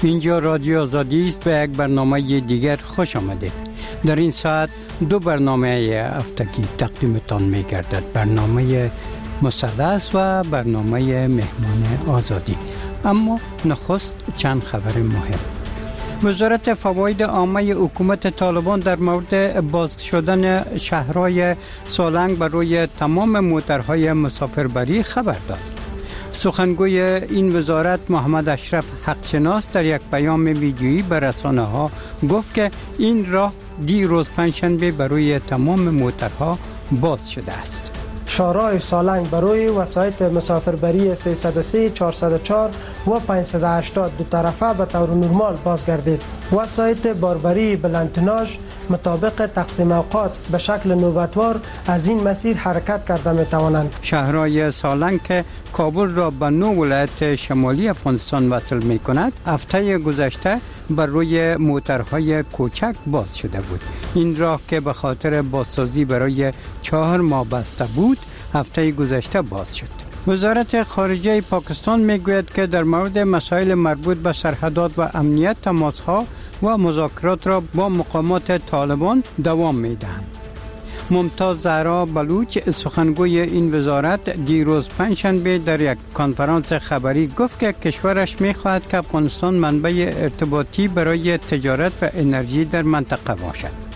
اینجا رادیو آزادی است. به یک برنامه دیگر خوش آمدید. در این ساعت دو برنامه هفتگی تقدیمتان می گردد. برنامه مثلث و برنامه مهمان آزادی. اما نخست چند خبر مهم. وزارت فواید عامه حکومت طالبان در مورد باز شدن شهرهای سالنگ برای تمام موترهای مسافربری خبر داد. سخنگوی این وزارت محمد اشرف حقشناس در یک پیام ویدیویی به رسانه‌ها گفت که این راه دیروز پنجشنبه برای تمام موترها باز شده است. شهرهای سالنگ برای وسایط مسافربری 303 404 و 580 دو طرفه به طور نرمال بازگردید. وسایط باربری بلندتناژ مطابق تقسیم اوقات به شکل نوبتوار از این مسیر حرکت کرده می توانند. شهرهای سالنگ که کابل را به 9 ولایت شمالی افغانستان وصل می کند، هفته گذشته بر روی موترهای کوچک باز شده بود. این راه که به خاطر بازسازی برای 4 ماه بسته بود، هفته گذشته باز شد. وزارت خارجه پاکستان میگوید که در مورد مسائل مربوط به سرحدات و امنیت تماسها و مذاکرات را با مقامات طالبان دوام میدهند. ممتاز زهرا بلوچ سخنگوی این وزارت دیروز پنجشنبه در یک کنفرانس خبری گفت که کشورش می‌خواهد که افغانستان منبع ارتباطی برای تجارت و انرژی در منطقه باشد.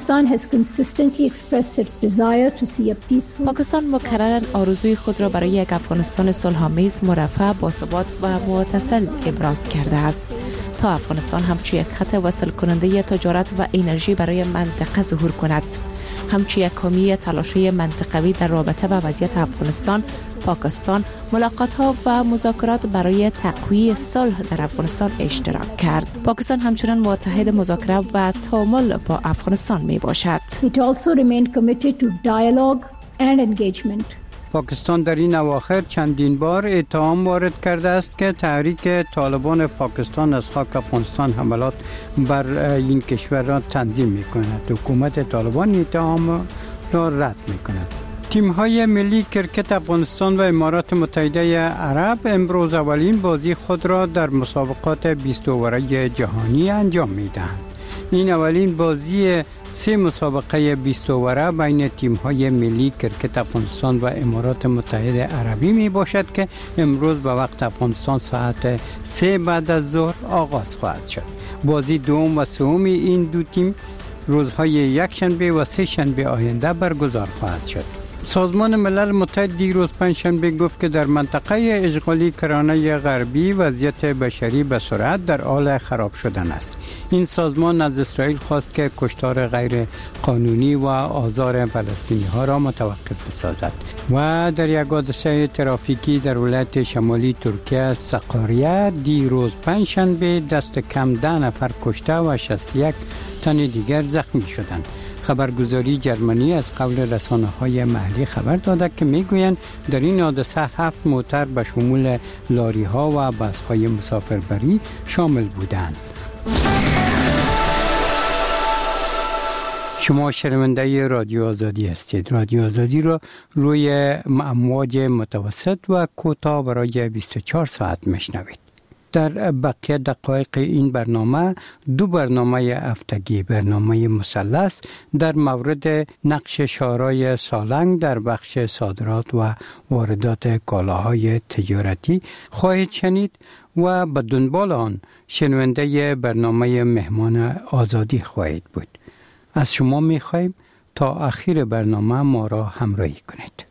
پاکستان مکرراً آرزوی خود را برای یک افغانستان صلح‌آمیز، مرفه، باثبات و متصل ابراز کرده است تا افغانستان همچون یک خط وصل کننده تجارت و انرژی برای منطقه ظهور کند. همچون یک حامی تلاش‌های منطقوی در رابطه با وضعیت افغانستان، پاکستان ملاقات‌ها و مذاکرات برای تقویت صلح در افغانستان اشتراک کرد. پاکستان همچنان متحد مذاکره و تعامل با افغانستان میباشد. It also remained committed to dialogue and engagement. پاکستان در این اواخر چندین بار اتهام وارد کرده است که تحریک طالبان پاکستان از خاک افغانستان حملات بر این کشور را تنظیم می‌کند. حکومت طالبان اتهام را رد می‌کند. تیم‌های ملی کرکت افغانستان و امارات متحده عرب امروز اولین بازی خود را در مسابقات 20 اوره جهانی انجام می‌دهند. این اولین بازی 3 مسابقه 20 اوره بین تیم‌های ملی کرکت افغانستان و امارات متحده عربی می باشد که امروز به وقت افغانستان ساعت 3 بعد از ظهر آغاز خواهد شد. بازی دوم و سوم این دو تیم روزهای یکشنبه و سه شنبه آینده برگزار خواهد شد. سازمان ملل متحد دیروز پنجشنبه گفت که در منطقه اشغالی کرانه غربی وضعیت بشری به سرعت در حال خراب شدن است. این سازمان از اسرائیل خواست که کشتار غیر قانونی و آزار فلسطینی ها را متوقف بسازد و در یک حادثه ترافیکی در ولایت شمالی ترکیه سقاریه دیروز پنجشنبه دست کم 10 نفر کشته و 61 تن دیگر زخمی شدند. خبرگزاری جرمنی از قول رسانه‌های محلی خبر داده که میگویند در این حادثه 7 موتر به شمول لاری‌ها و بس‌های مسافربری شامل بودند. شما شنونده رادیو آزادی هستید. رادیو آزادی را روی امواج متوسط و کوتاه برای 24 ساعت میشنوید. در بقیه دقایق این برنامه 2 برنامه هفتگی، برنامه مثلث در مورد نقش شهرهای سالنگ در بخش صادرات و واردات کالاهای تجارتی خواهید شنید و به دنبال آن شنونده برنامه مهمان آزادی خواهید بود. از شما می‌خواهیم تا آخر برنامه ما را همراهی کنید.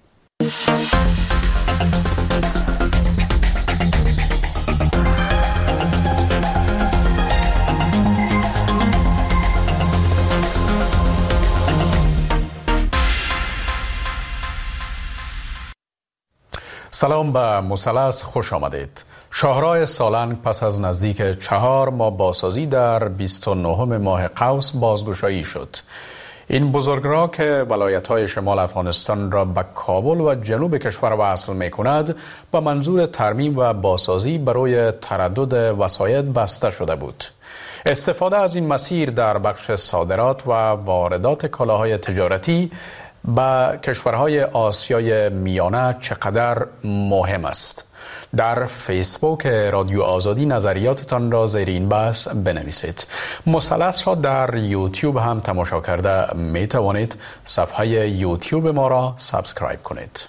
سلام به مثلث، خوش آمدید. شاهراه سالنگ پس از نزدیک 4 ماه بازسازی در 29 ماه قوس بازگشایی شد. این بزرگراه که ولایت‌های شمال افغانستان را به کابل و جنوب کشور وصل می‌کند به منظور ترمیم و بازسازی برای تردد وسایط بسته شده بود. استفاده از این مسیر در بخش صادرات و واردات کالاهای تجارتی به کشورهای آسیای میانه چقدر مهم است. در فیسبوک رادیو آزادی نظریاتتان را زیر این بحث بنویسید. مثلث را در یوتیوب هم تماشا کرده می توانید. صفحه یوتیوب ما را سابسکرایب کنید.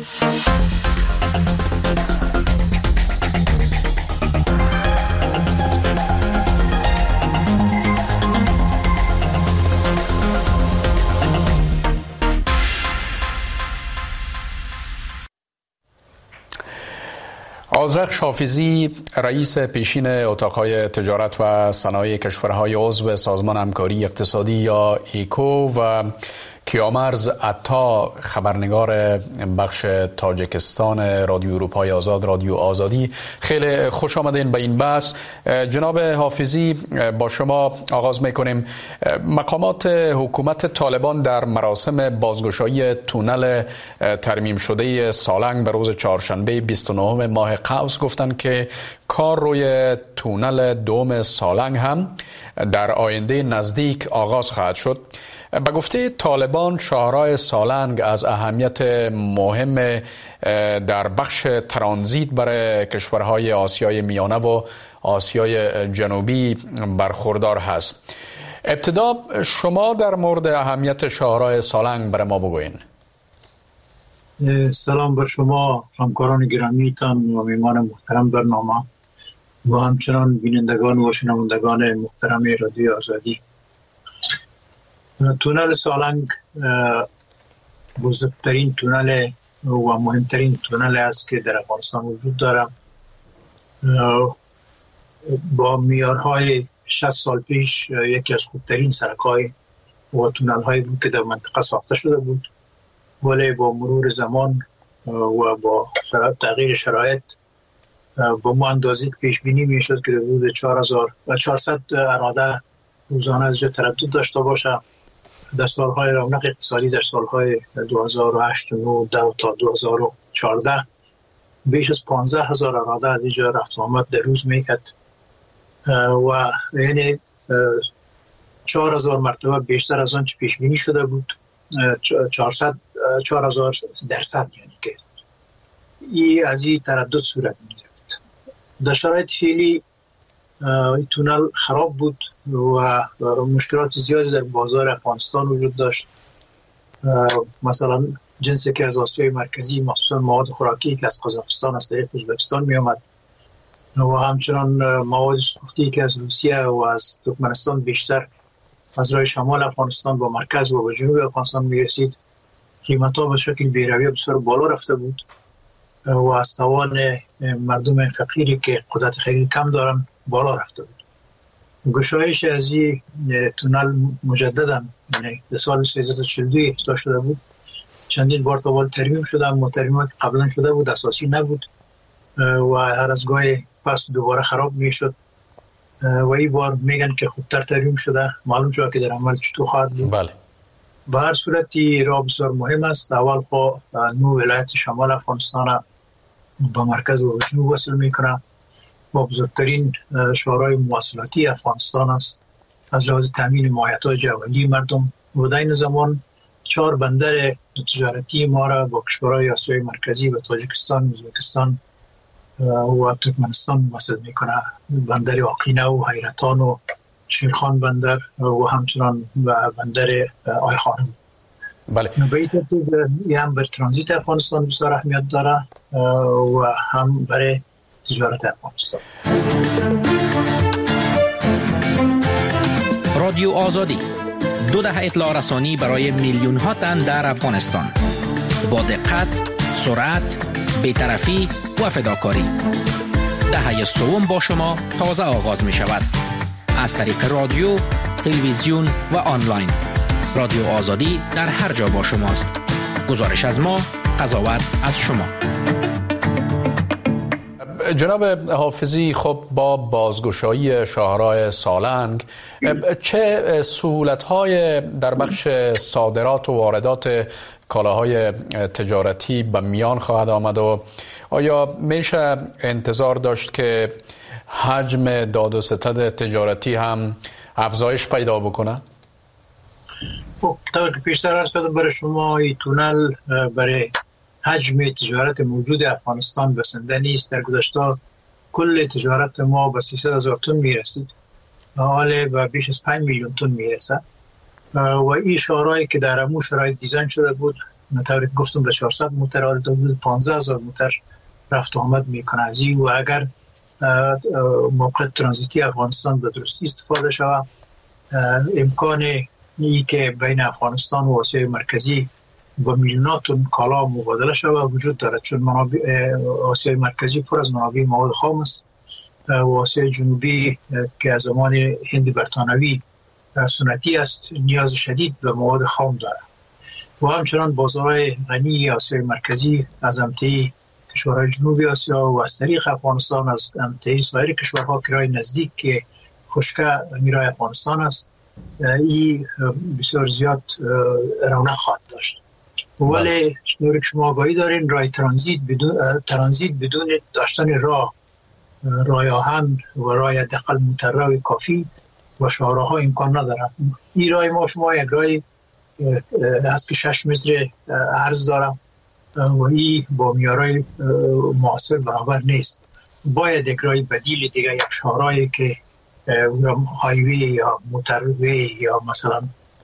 آذرخش حافظی رئیس پیشین اتاقهای تجارت و صنایع کشورهای عضو سازمان همکاری اقتصادی یا ایکو و کیامرز عطا خبرنگار بخش تاجیکستان رادیو اروپای آزاد رادیو آزادی، خیلی خوش آمدین به این بحث. جناب حافظی، با شما آغاز میکنیم. مقامات حکومت طالبان در مراسم بازگشایی تونل ترمیم شده سالنگ به روز چهارشنبه 29 ماه قوس گفتند که کار روی تونل دوم سالنگ هم در آینده نزدیک آغاز خواهد شد. به گفته طالبان شاهراه سالنگ از اهمیت مهم در بخش ترانزیت برای کشورهای آسیای میانه و آسیای جنوبی برخوردار هست. ابتدا شما در مورد اهمیت شاهراه سالنگ برای ما بگوین. سلام بر شما همکاران گرامیتان و میهمان محترم برنامه و همچنان بینندگان و شنوندگان محترم رادیو آزادی. تونل سالنگ بزرگترین تونل و مهمترین تونل است که در افغانستان وجود دارد. با معیارهای 60 سال پیش یکی از خوبترین سرک‌های و تونل‌هایی بود که در منطقه ساخته شده بود، ولی با مرور زمان و با تغییر شرایط با ما اندازه پیش بینی میشد که حدود 4400 اراده روزانه از جا تردد داشته باشه. در سالهای رونق اقتصادی در سالهای 2008 و 2009 تا 2014 بیش از 15,000 اراده از اینجا رفت آمد در روز میکرد و یعنی 4,000 مرتبه بیشتر از آن چه پیش بینی شده بود. 4,000% یعنی که این از این تردد صورت می‌گرفت. در شرایط فعلی این تونل خراب بود و مشکلات زیادی در بازار افغانستان وجود داشت. مثلا جنسی که از آسیای مرکزی، مخصوصا مواد خوراکی که از قزاقستان از طریق ازبکستان می آمد و همچنان مواد سوختی که از روسیه و از ترکمنستان بیشتر از راه شمال افغانستان با مرکز و جنوب افغانستان می رسید، قیمت‌ها به شکل بی‌رویه بسیار بالا رفته بود و از توان مردم فقیری که قدرت خرید کم دارن بالا رفته بود. گشایش از این تونل مجددا یعنی در سال 1342 افتتاح شده بود. چندین بار تا حال ترمیم شده، اما ترمیمات قبلا شده بود اساسی نبود و هر از گاهی پس دوباره خراب میشد و این بار میگن که خوبتر ترمیم شده. معلوم شده که در عمل چطور خواهد بود. بله. به هر صورتی راه بسیار مهم است. اول خو 9 ولایت شمال افغانستان با مرکز و جنوب وصل میکنه و بزرگترین شاهراه مواصلاتی افغانستان است از لحاظ تامین مایحتاج اولیه مردم و در این زمان 4 بندر تجارتی ما را با کشورهای آسیای مرکزی و تاجیکستان، ازبکستان و ترکمنستان وصل میکنه. بندر آقینه و حیرتان و شیرخان بندر و همچنان بندر آی خانم. بله. به این ترتیب هم بر ترانزیت افغانستان بسیار اهمیت داره و هم برای تجارت افغانستان. رادیو آزادی 2 دهه اطلاع رسانی برای میلیون ها تن در افغانستان با دقت، سرعت، بی‌طرفی و فداکاری. دهه سوم با شما تازه آغاز می شود از طریق رادیو، تلویزیون و آنلاین. رادیو آزادی در هر جا با شماست. گزارش از ما، قضاوت از شما. جناب حافظی، خب با بازگشایی شاهراه سالنگ چه سهولت‌های در بخش صادرات و واردات کالاهای تجارتی به میان خواهد آمد و آیا میشه انتظار داشت که حجم داد و ستد تجارتی هم افزایش پیدا بکنه؟ خب طور که پیشتر عرض کردم برای شما این تونل برای حجم تجارت موجود افغانستان بسنده نیست. در گذشته کل تجارت ما به 300,000 تن میرسید، حالا به بیش از 5 میلیون تن میرسه و این شهرهایی که در امو شرایط دیزاین شده بود مطابق گفتم به 400 موتر حال بود 15,000 موتر رفت و آمد میکنه از این. و اگر موقع ترانزیتی افغانستان به درستی استفاده شود، امکان ای که بین افغانستان و آسیای مرکزی با میلیونات تن کالا مبادله شود وجود دارد، چون آسیای مرکزی پر از منابع مواد خام است و آسیای جنوبی که از زمان هند برطانوی سنتی است نیاز شدید به مواد خام دارد و همچنان بازارهای غنی آسیای مرکزی از امتحی کشورهای جنوبی آسیا و از طریق افغانستان از امتحی سایر کشورها که رای نزدیک که خشکه میرای افغانستان است، این بسیار زیاد رونق خواهد داشت. ولی شنوری که شما آگاهی دارین رای ترانزیت بدون داشتن رای آهن و رای حداقل موترروی کافی و شاهراها امکان ندارد. این رای ما شما یک رای هست که 6 متر عرض دارد و این با میارای معاصر برابر نیست. باید یک رای بدیل دیگه، یک شاهراهی که هایوی یا موتروی یا مثلا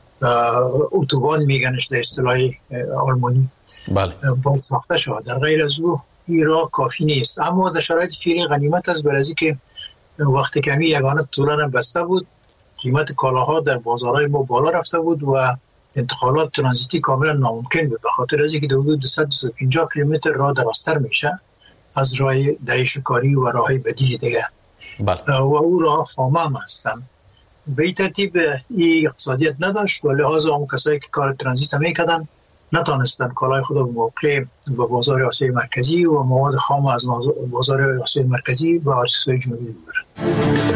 اتوبان میگنش در اصطلاح آلمانی باید ساخته شود. در غیر از او این راه کافی نیست. اما در شرایط فعلی غنیمت است برای که وقتی که همی یگانه طولان بسته بود قیمت کالاها در بازارهای ما بالا رفته بود و انتقالات ترانزیتی کاملا ناممکن بود، به خاطر از اینکه حدود 250 کیلومتر راه درازتر میشه از راه دریچه‌کاری و راههای بدیل دیگه و او راه خامه هم هستن. به این ترتیب این اقتصادیت نداشت و لحاظا اون کسایی که کار ترانزیت میکردن نتانستن کالای خود به موقع به بازار آسیای مرکزی و مواد خام از بازار آسیای مرکزی و آسیای جنوبی ببرن.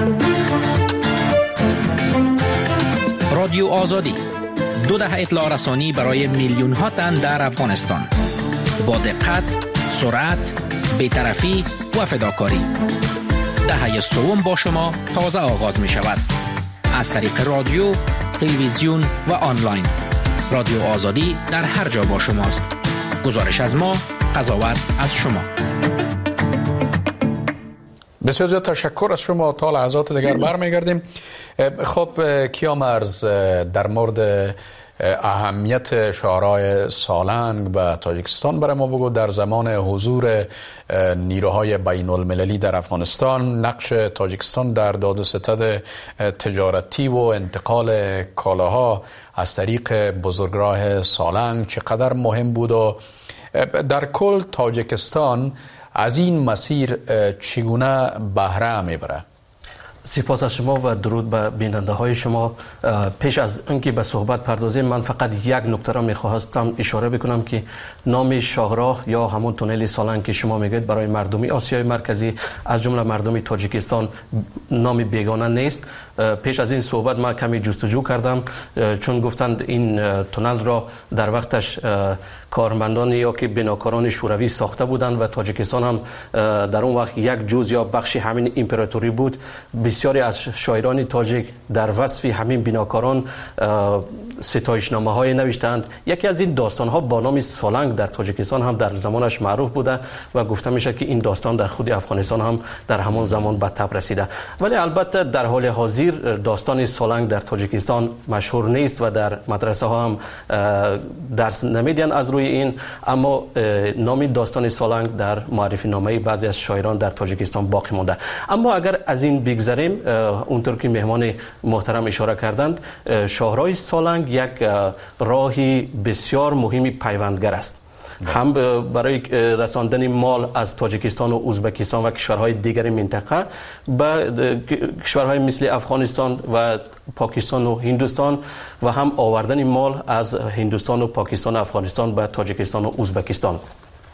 رادیو آزادی 2 دهه اطلاع رسانی برای میلیون ها تن در افغانستان با دقت، سرعت، بی‌طرفی و فداکاری. دهه سوم با شما تازه آغاز می شود از طریق رادیو، تلویزیون و آنلاین. رادیو آزادی در هر جا با شماست. گزارش از ما، قضاوت از شما. بسیار زیاد تشکر از شما. تا لحظات دیگر برمیگردیم. خب کیامرز، در مورد اهمیت شاهراه سالنگ به تاجیکستان برای ما بگو. در زمان حضور نیروهای بین المللی در افغانستان نقش تاجیکستان در داد و ستد تجارتی و انتقال کالاها از طریق بزرگراه سالنگ چقدر مهم بود و در کل تاجیکستان از این مسیر چگونه بهره میبره؟ سپاس از شما و درود به بیننده های شما. پیش از اینکه به صحبت پردازیم من فقط یک نکته را میخواستم اشاره بکنم که نام شاهراه یا همون تونل سالنگ که شما میگید برای مردمی آسیای مرکزی از جمله مردمی تاجیکستان نام بیگانه نیست. پیش از این صحبت من کمی جستجو کردم چون گفتند این تونل را در وقتش کارمندان یا که بناکاران شوروی ساخته بودند و تاجیکستان هم در اون وقت یک جزء یا بخشی همین امپراتوری بود. بسیاری از شاعران تاجیک در وصف همین بناکاران ستایشنامه های نوشتند. یکی از این داستان ها با نام سالنگ در تاجیکستان هم در زمانش معروف بوده و گفته میشه که این داستان در خود افغانستان هم در همان زمان به تب رسیده. ولی البته در حال حاضر داستان سالنگ در تاجیکستان مشهور نیست و در مدرسه ها هم درس نمیدن از روی این، اما نام داستان سالنگ در معرفی نامه بعضی از شاعران در تاجیکستان باقی مونده. اما اگر از این بگذریم، اونطور که مهمان محترم اشاره کردند، شاهراه سالنگ یک راهی بسیار مهمی پیوندگر است، هم برای رساندن مال از تاجیکستان و ازبکستان و کشورهای دیگر منطقه به کشورهای مثل افغانستان و پاکستان و هندوستان و هم آوردن مال از هندوستان و پاکستان و افغانستان به تاجیکستان و ازبکستان.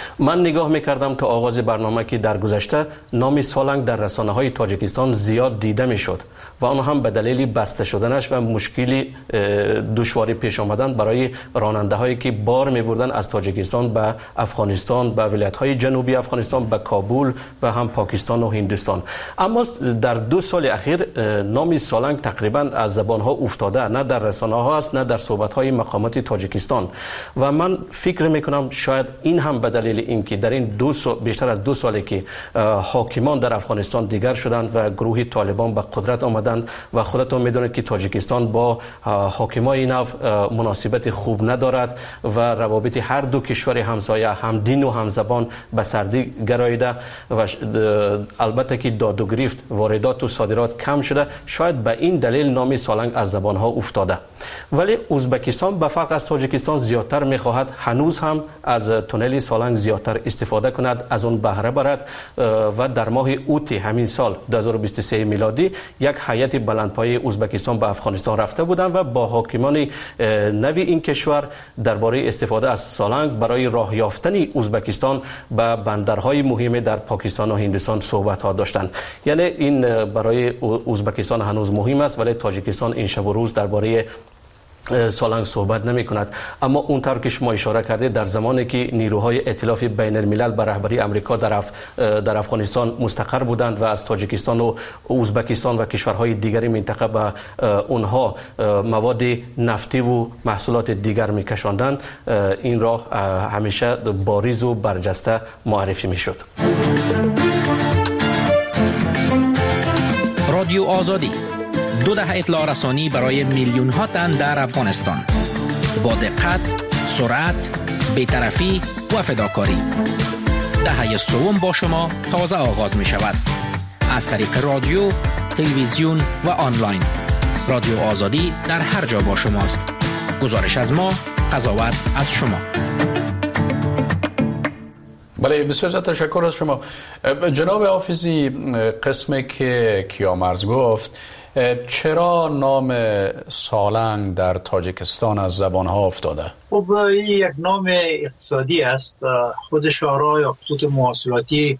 من نگاه میکردم تا آغاز برنامه که در گذشته نام سالنگ در رسانه های تاجیکستان زیاد دیده میشد و آن هم به دلیل بسته شدنش و مشکلی دشواری پیش آمدن برای راننده هایی که بار میبردن از تاجیکستان به افغانستان، به ولایت های جنوبی افغانستان، به کابل و هم پاکستان و هندوستان. اما در 2 سال اخیر نام سالنگ تقریبا از زبان ها افتاده، نه در رسانه ها است نه در صحبت های مقامات تاجیکستان و من فکر میکنم شاید این هم به دلیل اینکه در این بیشتر از 2 سالی که حاکمان در افغانستان دیگر شدند و گروه طالبان به قدرت آمدند و خودتون میدونید که تاجیکستان با حاکمای نو مناسبت خوب ندارد و روابط هر دو کشور همسایه هم دین و هم زبان به سردی گراییده و البته که داد و گریفت واردات و صادرات کم شده، شاید به این دلیل نام سالنگ از زبان ها افتاده. ولی ازبکستان به فرق از تاجیکستان زیادتر میخواهد هنوز هم از تونل سالنگ زیادتر استفاده کند، از اون بهره برد و در ماه اوت همین سال 2023 میلادی یک هیئت بلندپایه ازبکستان به افغانستان رفته بودند و با حاکمان نوی این کشور درباره استفاده از سالنگ برای راه یافتن ازبکستان به بندرهای مهم در پاکستان و هندوستان صحبت ها داشتند. یعنی این برای ازبکستان هنوز مهم است ولی تاجیکستان این شب و روز درباره سالنگ صحبت نمی کند. اما اونطور که شما اشاره کردید در زمانی که نیروهای ائتلاف بین الملل به رهبری امریکا در افغانستان مستقر بودند و از تاجیکستان و ازبکستان و کشورهای دیگری منطقه به اونها مواد نفتی و محصولات دیگر میکشاندند، این راه همیشه باریز و برجسته معرفی میشد. رادیو آزادی 2 دهه اطلاع رسانی برای میلیون ها تن در افغانستان با دقت، سرعت، بی‌طرفی و فداکاری. دهه سوم با شما تازه آغاز می شود از طریق رادیو، تلویزیون و آنلاین. رادیو آزادی در هر جا با شماست. گزارش از ما، قضاوت از شما. بله، بسیار تشکر از شما جناب حافظی. قسمی که کیامرز گفت چرا نام سالنگ در تاجیکستان از زبان ها افتاده؟ خب این یک نام اقتصادی است. خود شورای خطوط مواصلاتی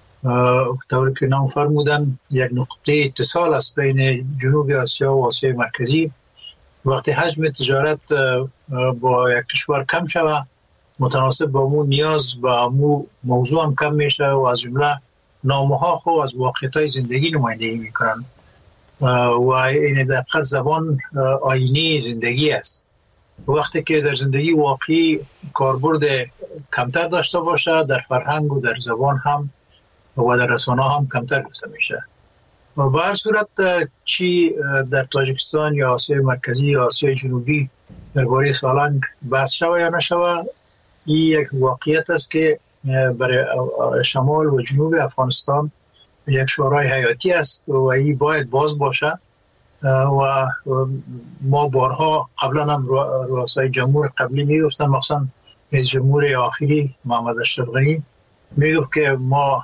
طوری که نام فرمودن یک نقطه اتصال است بین جنوب آسیا و آسیای مرکزی. وقتی حجم تجارت با یک کشور کم شود متناسب با مو نیاز با مو موضوع هم کم میشه و از جمله نامها خو از واقعیت‌های زندگی نمایندگی میکنن و این دقیقاً زبان آینه زندگی است. وقتی که در زندگی واقعی کاربرد کمتر داشته باشه در فرهنگ و در زبان هم و در رسانه هم کمتر گفته میشه. و به هر صورت چی در تاجیکستان یا آسیای مرکزی یا آسیای جنوبی درباره سالنگ بحث شوه یا نشوه، این یک واقعیت است که برای شمال و جنوب افغانستان یک شورای حیاتی است و این باید باز باشه و ما بارها قبلا هم رؤسای جمهور قبلی میگفتن، مخصوصا رئیس جمهور آخری محمد اشرف غنی میگفت که ما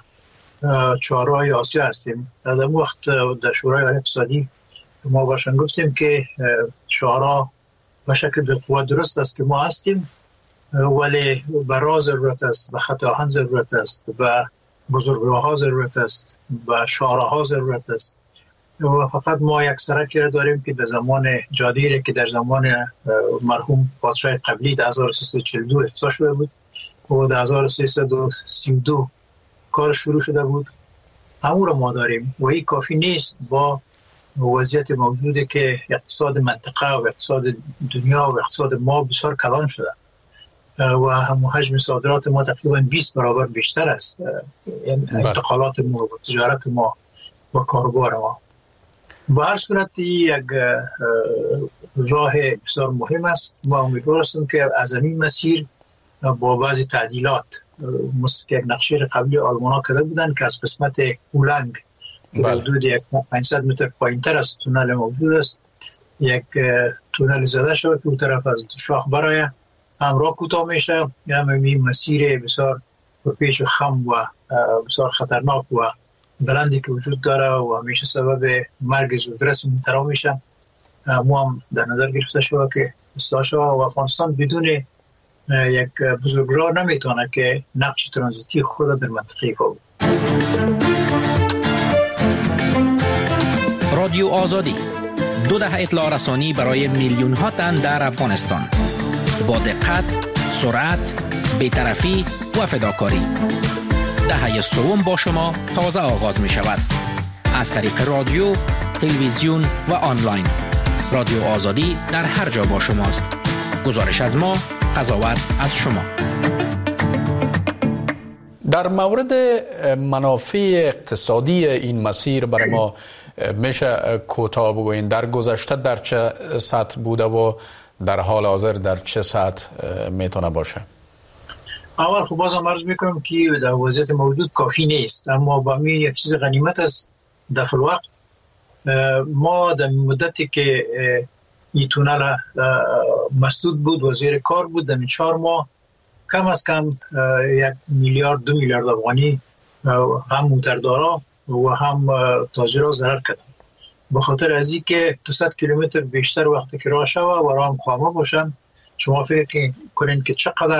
شورای آسیا هستیم. در اون وقت در شورای اقتصادی ما باشن گفتیم که شورا به شکل به قوت درست است که ما هستیم ولی به راه ضرورت است، به خط آهن ضرورت است، به بزرگراه‌ها ضرورت است، به شاهراه‌ها ضرورت است و فقط ما یک سرکی را داریم که در زمان جادیره که در زمان مرحوم پادشاه قبلی در 1342 افتتاح شده بود و در 1332 کار شروع شده بود، همون را ما داریم و این کافی نیست. با وضعیت موجوده که اقتصاد منطقه و اقتصاد دنیا و اقتصاد ما بسیار کلان شده و هم حجم صادرات ما تقریبا 20 برابر بیشتر است، انتقالات ما و تجارت ما و کاروبار ما. به هر صورت یک راه بسیار مهم است. ما امیدوار هستیم که از این مسیر با بعضی تعدیلات مثل که نقشه قبلی آلمان‌ها کرده بودن که از قسمت اولنگ حدود 500 متر پایین‌تر از تونل موجود است یک تونل زده شده که اون طرف از شاخ برای همراه کوتاه میشه. این مسیر بسیار پیش و خم و بسیار خطرناک و بلندی که وجود داره و همیشه سبب مرگ زودرس مبتلا میشه. ما هم در نظر گرفته شده که اصلاح شده و افغانستان بدون یک بزرگراه نمیتونه که نقش ترانزیتی خود در منطقه ایفا بود. رادیو آزادی 2 دهه اطلاع رسانی برای میلیون ها تن در افغانستان با دقت، سرعت، بی‌طرفی و فداکاری. دهه سوم با شما تازه آغاز می شود. از طریق رادیو، تلویزیون و آنلاین. رادیو آزادی در هر جا با شماست. گزارش از ما، قضاوت از شما. در مورد منافع اقتصادی این مسیر برای ما میشه کوتاه بگوین در گذشته در چه سطح بوده و در حال حاضر در چه سطح میتونه باشه؟ اول خب بازم عرض میکنم که در وضعیت موجود کافی نیست، اما با می یک چیز غنیمت است. در وقت ما در مدتی که این تونل مسدود بود و زیر کار بود، در 4 ماه کم از کم 1 میلیارد 2 میلیارد افغانی هم موتردارا و هم تاجرها ضرر کردن، به خاطر از این که 200 کیلومتر بیشتر وقتی که راه شوه و راه هم خامه باشن. شما فکر کنین که چقدر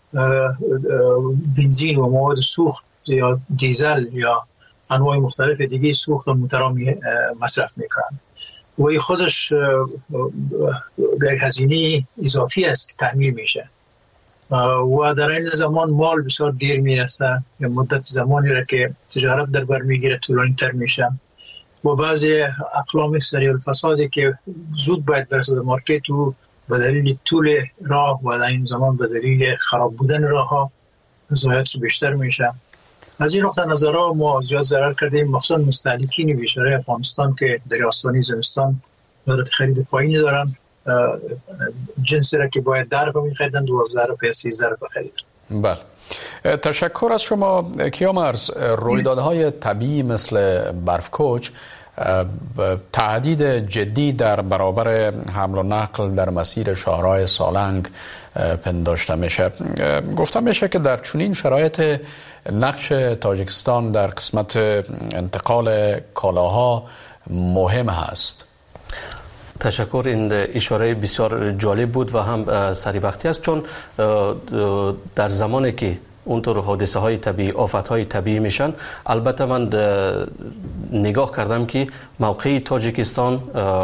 بنزین و مواد سوخت یا دیزل یا انواع مختلف دیگه سوخت و موترها مصرف میکنن و این خودش یک هزینه اضافی است که تحمیل میشه و در این زمان مال بسیار دیر میرسه، یا مدت زمانی را که تجارت در بر میگیره طولانی تر میشه و بعضی اقلام سریع الفسادی که زود باید برسه در مارکت و به دلیل طول راه و در این زمان به دلیل خراب بودن راه ها ضایعات بیشتر میشه. از این نقطه نظرها ما زیاد ضرر کردیم، مخصوصا مستهلکین بیشتر افغانستان که در آستانه زمستان قدرت خرید پایینی دارن، جنسی را که باید در رو می‌خریدن 12 یا 13 بخریدن. بله، تشکر از شما. کیامرز، رویدادهای طبیعی مثل برفکوچ تهدید جدی در برابر حمل و نقل در مسیر شاهراه سالنگ پنداشته میشه. گفته میشه که در چنین شرایط نقش تاجیکستان در قسمت انتقال کالاها مهم هست. تشکر. این اشاره بسیار جالب بود و هم سری وقتی است، چون در زمانی که اونطور حادثه های طبیعی، آفت های طبیعی میشن، البته من نگاه کردم که موقع تاجیکستان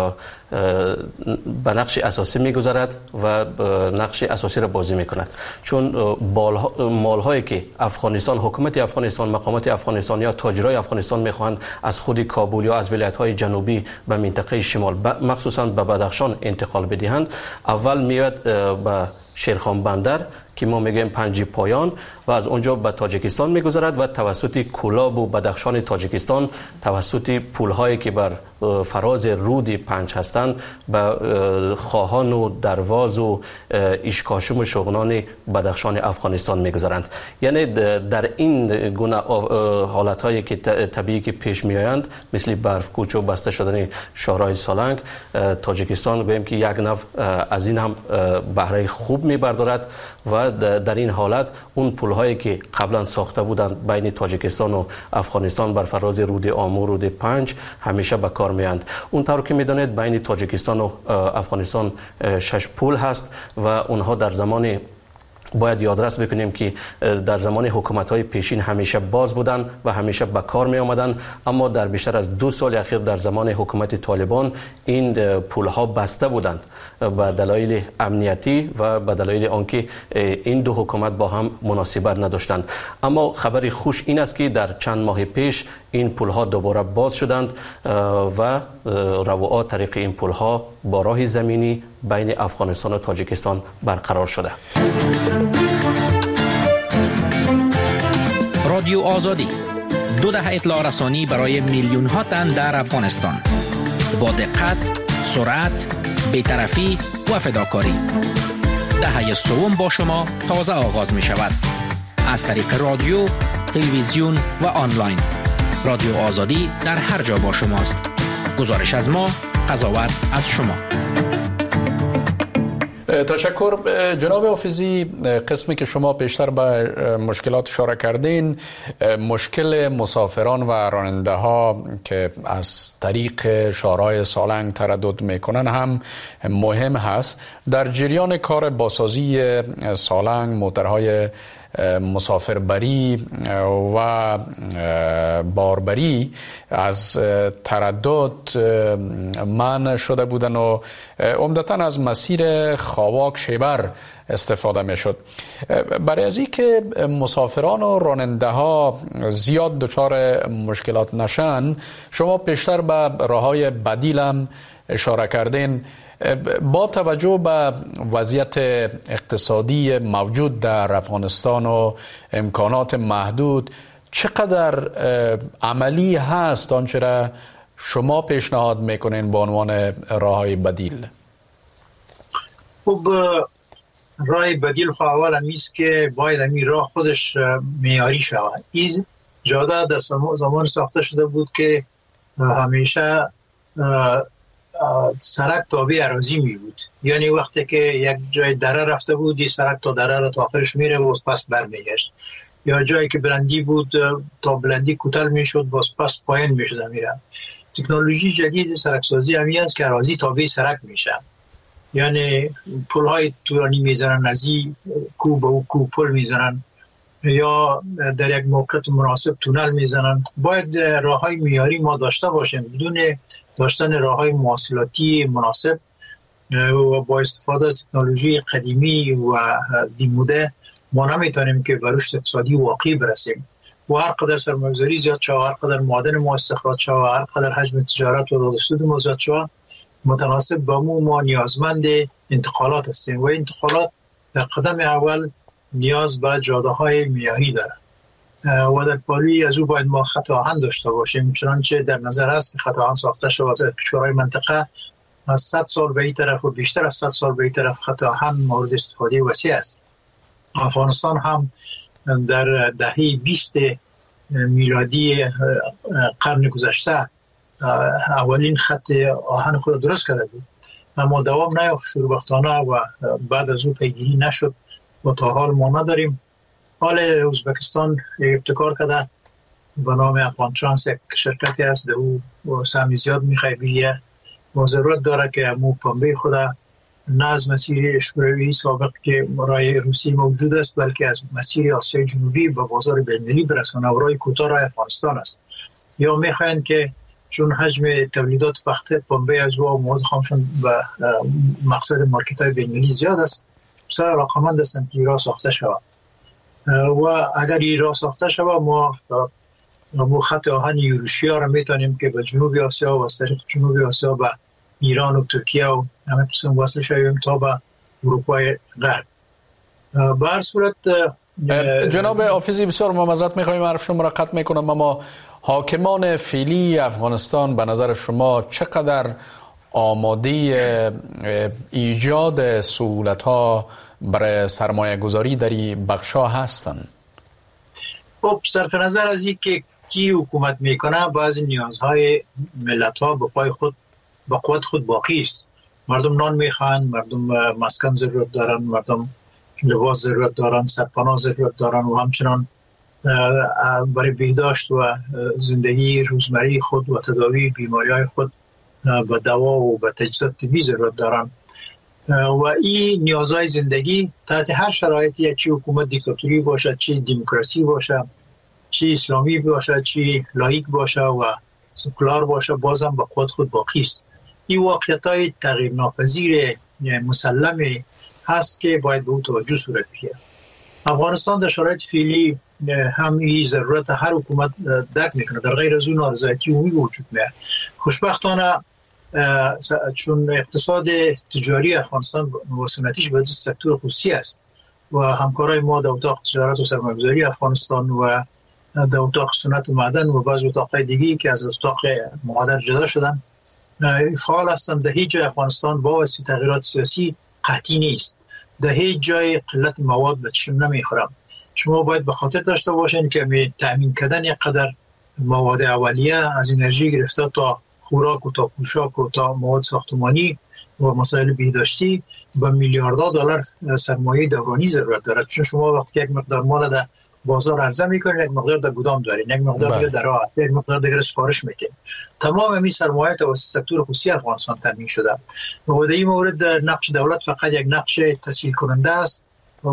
به نقش اساسی میگذارد و نقش اساسی را بازی میکند، چون مال هایی که افغانستان، حکومت افغانستان، مقامات افغانستان یا تاجرای افغانستان میخوان از خود کابل یا از ولایت های جنوبی به منطقه شمال مخصوصا به بدخشان انتقال بدهند، اول میاد به شیرخان بندر که ما میگیم پنجی پایان و از اونجا به تاجیکستان میگذرد و توسط کولاب و بدخشان تاجیکستان توسط پولهایی که بر فراز رود پنج هستند به خواهان و درواز و ایشکاشم و شغنان بدخشان افغانستان میگذرند. یعنی در این گونه حالتهایی که طبیعی که پیش میآیند مثل برف کوچ و بسته شدن شاهراه سالنگ، تاجیکستان گویم که یک نوع از این هم بهره خوب میبردارد و در این حالت اون پل‌هایی که قبلا ساخته بودند بین تاجیکستان و افغانستان بر فراز رود آمو، رود پنج همیشه به کار میاند. اونطور که میدانید بین تاجیکستان و افغانستان 6 پل هست و اونها در زمان باید یادرس بکنیم که در زمان حکومت‌های پیشین همیشه باز بودن و همیشه به کار می آمدن، اما در بیشتر از 2 سال اخیر در زمان حکومت طالبان این پل‌ها بسته بودند به دلایل امنیتی و به دلایل آنکه این دو حکومت با هم مناسبت نداشتند. اما خبر خوش این است که در چند ماه پیش این پل‌ها دوباره باز شدند و رواعات طریق این پل‌ها با راه زمینی بین افغانستان و تاجیکستان برقرار شده. رادیو آزادی 2 دهه اطلاع رسانی برای میلیون ها تن در افغانستان با دقت، سرعت، بی‌طرفی و فداکاری. دهه سوم با شما تازه آغاز می شود. از طریق رادیو، تلویزیون و آنلاین. رادیو آزادی در هر جا با شماست. گزارش از ما، قضاوت از شما. تشکر جناب حافظی. قسمی که شما پیشتر به مشکلات اشاره کردین، مشکل مسافران و راننده ها که از طریق شاهراه سالنگ تردد میکنن هم مهم هست. در جریان کار بازسازی سالنگ موترهای مسافربری و باربری از تردد منع شده بودن و عمدتاً از مسیر خاواک شیبر استفاده می شد. برای از این که مسافران و راننده ها زیاد دچار مشکلات نشن، شما پیشتر به راههای بدیل هم اشاره کردین. با توجه به وضعیت اقتصادی موجود در افغانستان و امکانات محدود، چقدر عملی هست آنچه را شما پیشنهاد میکنین به عنوان راههای بدیل؟ خب راه بدیل اول همیست که باید همین راه خودش معیاری شود. این جاده در زمان ساخته شده بود که همیشه سرک تابع اراضی می بود، یعنی وقتی که یک جای دره رفته بود این سرک تا دره را تا آخرش میره و پس برمیگشت، یا جایی که بلندی بود تا بلندی کوتاه میشد و پس پایین میشد میره. تکنولوژی جدید سرکسازی همی است که اراضی تابع سرک میشه، یعنی پل های طولانی میزنن، از این کو به او کو پل میزنن یا در یک موقعیت مناسب تونل میزنن. باید راه های معیاری ما داشته باشیم. بدون داشتن راه های مواصلاتی مناسب و با استفاده از تکنولوژی قدیمی و دیموده ما نمیتونیم که به رشد اقتصادی واقعی برسیم. و هر قدر سرمایه‌گذاری زیاد شود، هر قدر معادن ما استخراج شود، هر قدر حجم تجارت و دادرسود ما زیاد شود، متناسب با ما نیازمند انتقالات هستیم و انتقالات در قدم اول نیاز به جاده های معیاری دارد و در پالی از او باید ما خط آهن داشته باشیم، چنانچه در نظر هست که خط آهن ساخته شود. در کشورهای منطقه از 100 سال به این طرف و بیشتر از 100 سال به این طرف خط آهن مورد استفاده وسیع است. افغانستان هم در دهه 20 میلادی قرن گذشته اولین خط آهن خود درست کرده بود، اما دوام نیافت شوربختانه و بعد از او پیگیری نشد و تا حال ما نداریم. حال ازبکستان ابتکار کرده به نام افغانترانس، یک شرکتی است، در او سهمی زیاد میخواه بگیره و ضرورت داره که امو پنبه خود نه از مسیر شوروی سابق که راه روسی موجود است بلکه از مسیر آسیای جنوبی به بازار بین‌المللی برسانه و راه کوتاه راه افغانستان است. یا میخواین که چون حجم تولیدات پنبه از و مواد خامشون به مقصد مارکت های بین‌المللی زیاد است، بسیار علاقمند هستند که راه ساخته شود و اگر این راه ساخته شود ما خط آهن یوروشیا را میتونیم که به جنوب آسیا و از طریق جنوب آسیا به ایران و ترکیه و همه قسم وصل شویم تا به اروپای غرب. به هر صورت جناب حافظی بسیار معذرت میخوایم حرف شما را قطع میکنم، اما حاکمان فعلی افغانستان به نظر شما چقدر آماده ایجاد سهولت‌ها برای سرمایه گذاری در این بخش‌ها هستند؟ خب صرف نظر از این که کی حکومت میکنه، بعضی نیازهای ملت‌ها به پای خود با قوت خود باقی است. مردم نان میخوان، مردم مسکن ضرورت دارن، مردم لباس ضرورت دارن، سرپناه ضرورت دارن و همچنان برای بهداشت و زندگی روزمره خود و تداوی بیماری‌های خود به دوا و به تجهیزات طبی ضرورت دارن و این نیازهای زندگی تحت هر شرایطی، چه حکومت دیکتاتوری باشه، چه دموکراسی باشه، چه اسلامی باشه، چه لایک باشه و سکولار باشه، بازم به قوت خود باقی است. این واقعیت‌های تغییر ناپذیر مسلم هست که باید به او توجه صورت بگیرد. افغانستان در شرایط فعلی هم این ضرورت هر حکومت درک میکنه، در غیر از اون نارضایتی عمومی وجود میاد. خوشبختانه چون اقتصاد تجاری افغانستان وسمتیش به سکتور خصوصی است و همکارای ما در اتاق تجارت و سرمایه‌گذاری افغانستان و در اتاق صنعت معدن و بعض اتاق‌های دیگه که از اتاق معادن جدا شدن فعال هستند. در هیچ جای افغانستان با واسطه تغییرات سیاسی قحطی نیست، در هیچ جای قلت مواد به چشم نمیخورم. شما باید به خاطر داشته باشین که تأمین کردن یک قدر مواد اولیه از انرژی گرفته تا خوراک و تا پوشاک و تا مواد ساختمانی و مسائل بهداشتی به میلیاردها دلار سرمایه دوگانی ضرورت دارد، چون شما وقتی یک مقدار مال در بازار عرضه میکنید، یک مقدار در گودام دارید، یک مقدار دیگه در راه، یک مقدار دیگه سفارش میکنید. تمام این سرمایه توسط سکتور خصوصی افغانستان تامین شده و در این مورد نقش دولت فقط یک نقش تسهیل کننده است و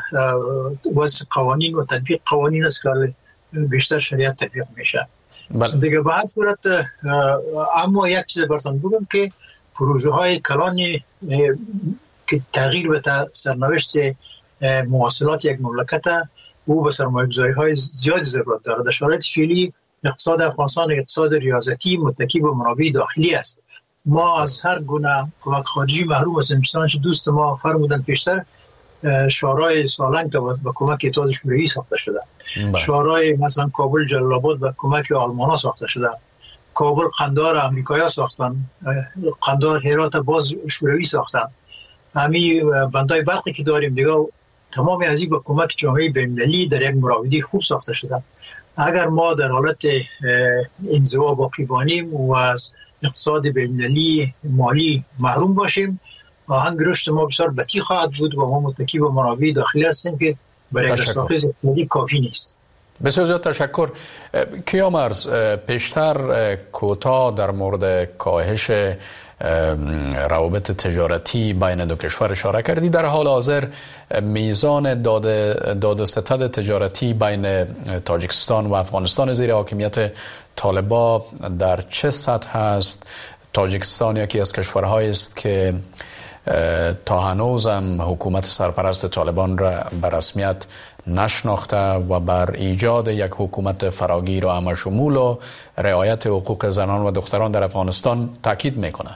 وضع قوانین و تطبیق قوانین است که بیشتر شریعت تطبیق میشه. دیگه به هر صورت اما یک چیز براتون بگم که پروژه های کلانی که تغییر به سرنوشت مواصلات یک مملکت او به سرمایه‌گذاری های زیادی ضرورت دارد. در شرایط فعلی اقتصاد افغانستان اقتصاد ریاضتی متکی به منابع داخلی است. ما از هر گونه کمک خارجی محروم هستیم. چنانچه دوست ما فرمودن پیشتر شورای سالنگ با کمک اتحاد شوروی ساخته شده، شورای مثلا کابل جلال آباد با کمک آلمان ها ساخته شده، کابل قندهار امریکایی ساختن، قندهار هرات باز شوروی ساختن، همین بندای برقی که داریم دیگه تمامی از این با کمک جامعه بین‌المللی در یک مراودی خوب ساخته شده. اگر ما در حالت انزوا باقی بانیم و از اقتصاد بین‌المللی مالی محروم باشیم، آهنگ رشد ما بسیار بطیء خواهد بود و ما متکی به منابع داخلی هستیم که برای رساخیز اقتصادی کافی نیست. بسیار زیاد تشکر. کیامرز، پیشتر کوتاه در مورد کاهش روابط تجارتی بین دو کشور اشاره کردی. در حال حاضر میزان داد و ستد تجارتی بین تاجیکستان و افغانستان زیر حاکمیت طالبان در چه سطح است؟ تاجیکستان یکی از کشورهایی است که تا هنوز هم حکومت سرپرست طالبان را به رسمیت نشناخته و بر ایجاد یک حکومت فراگیر و همشمول و رعایت حقوق زنان و دختران در افغانستان تاکید میکنه.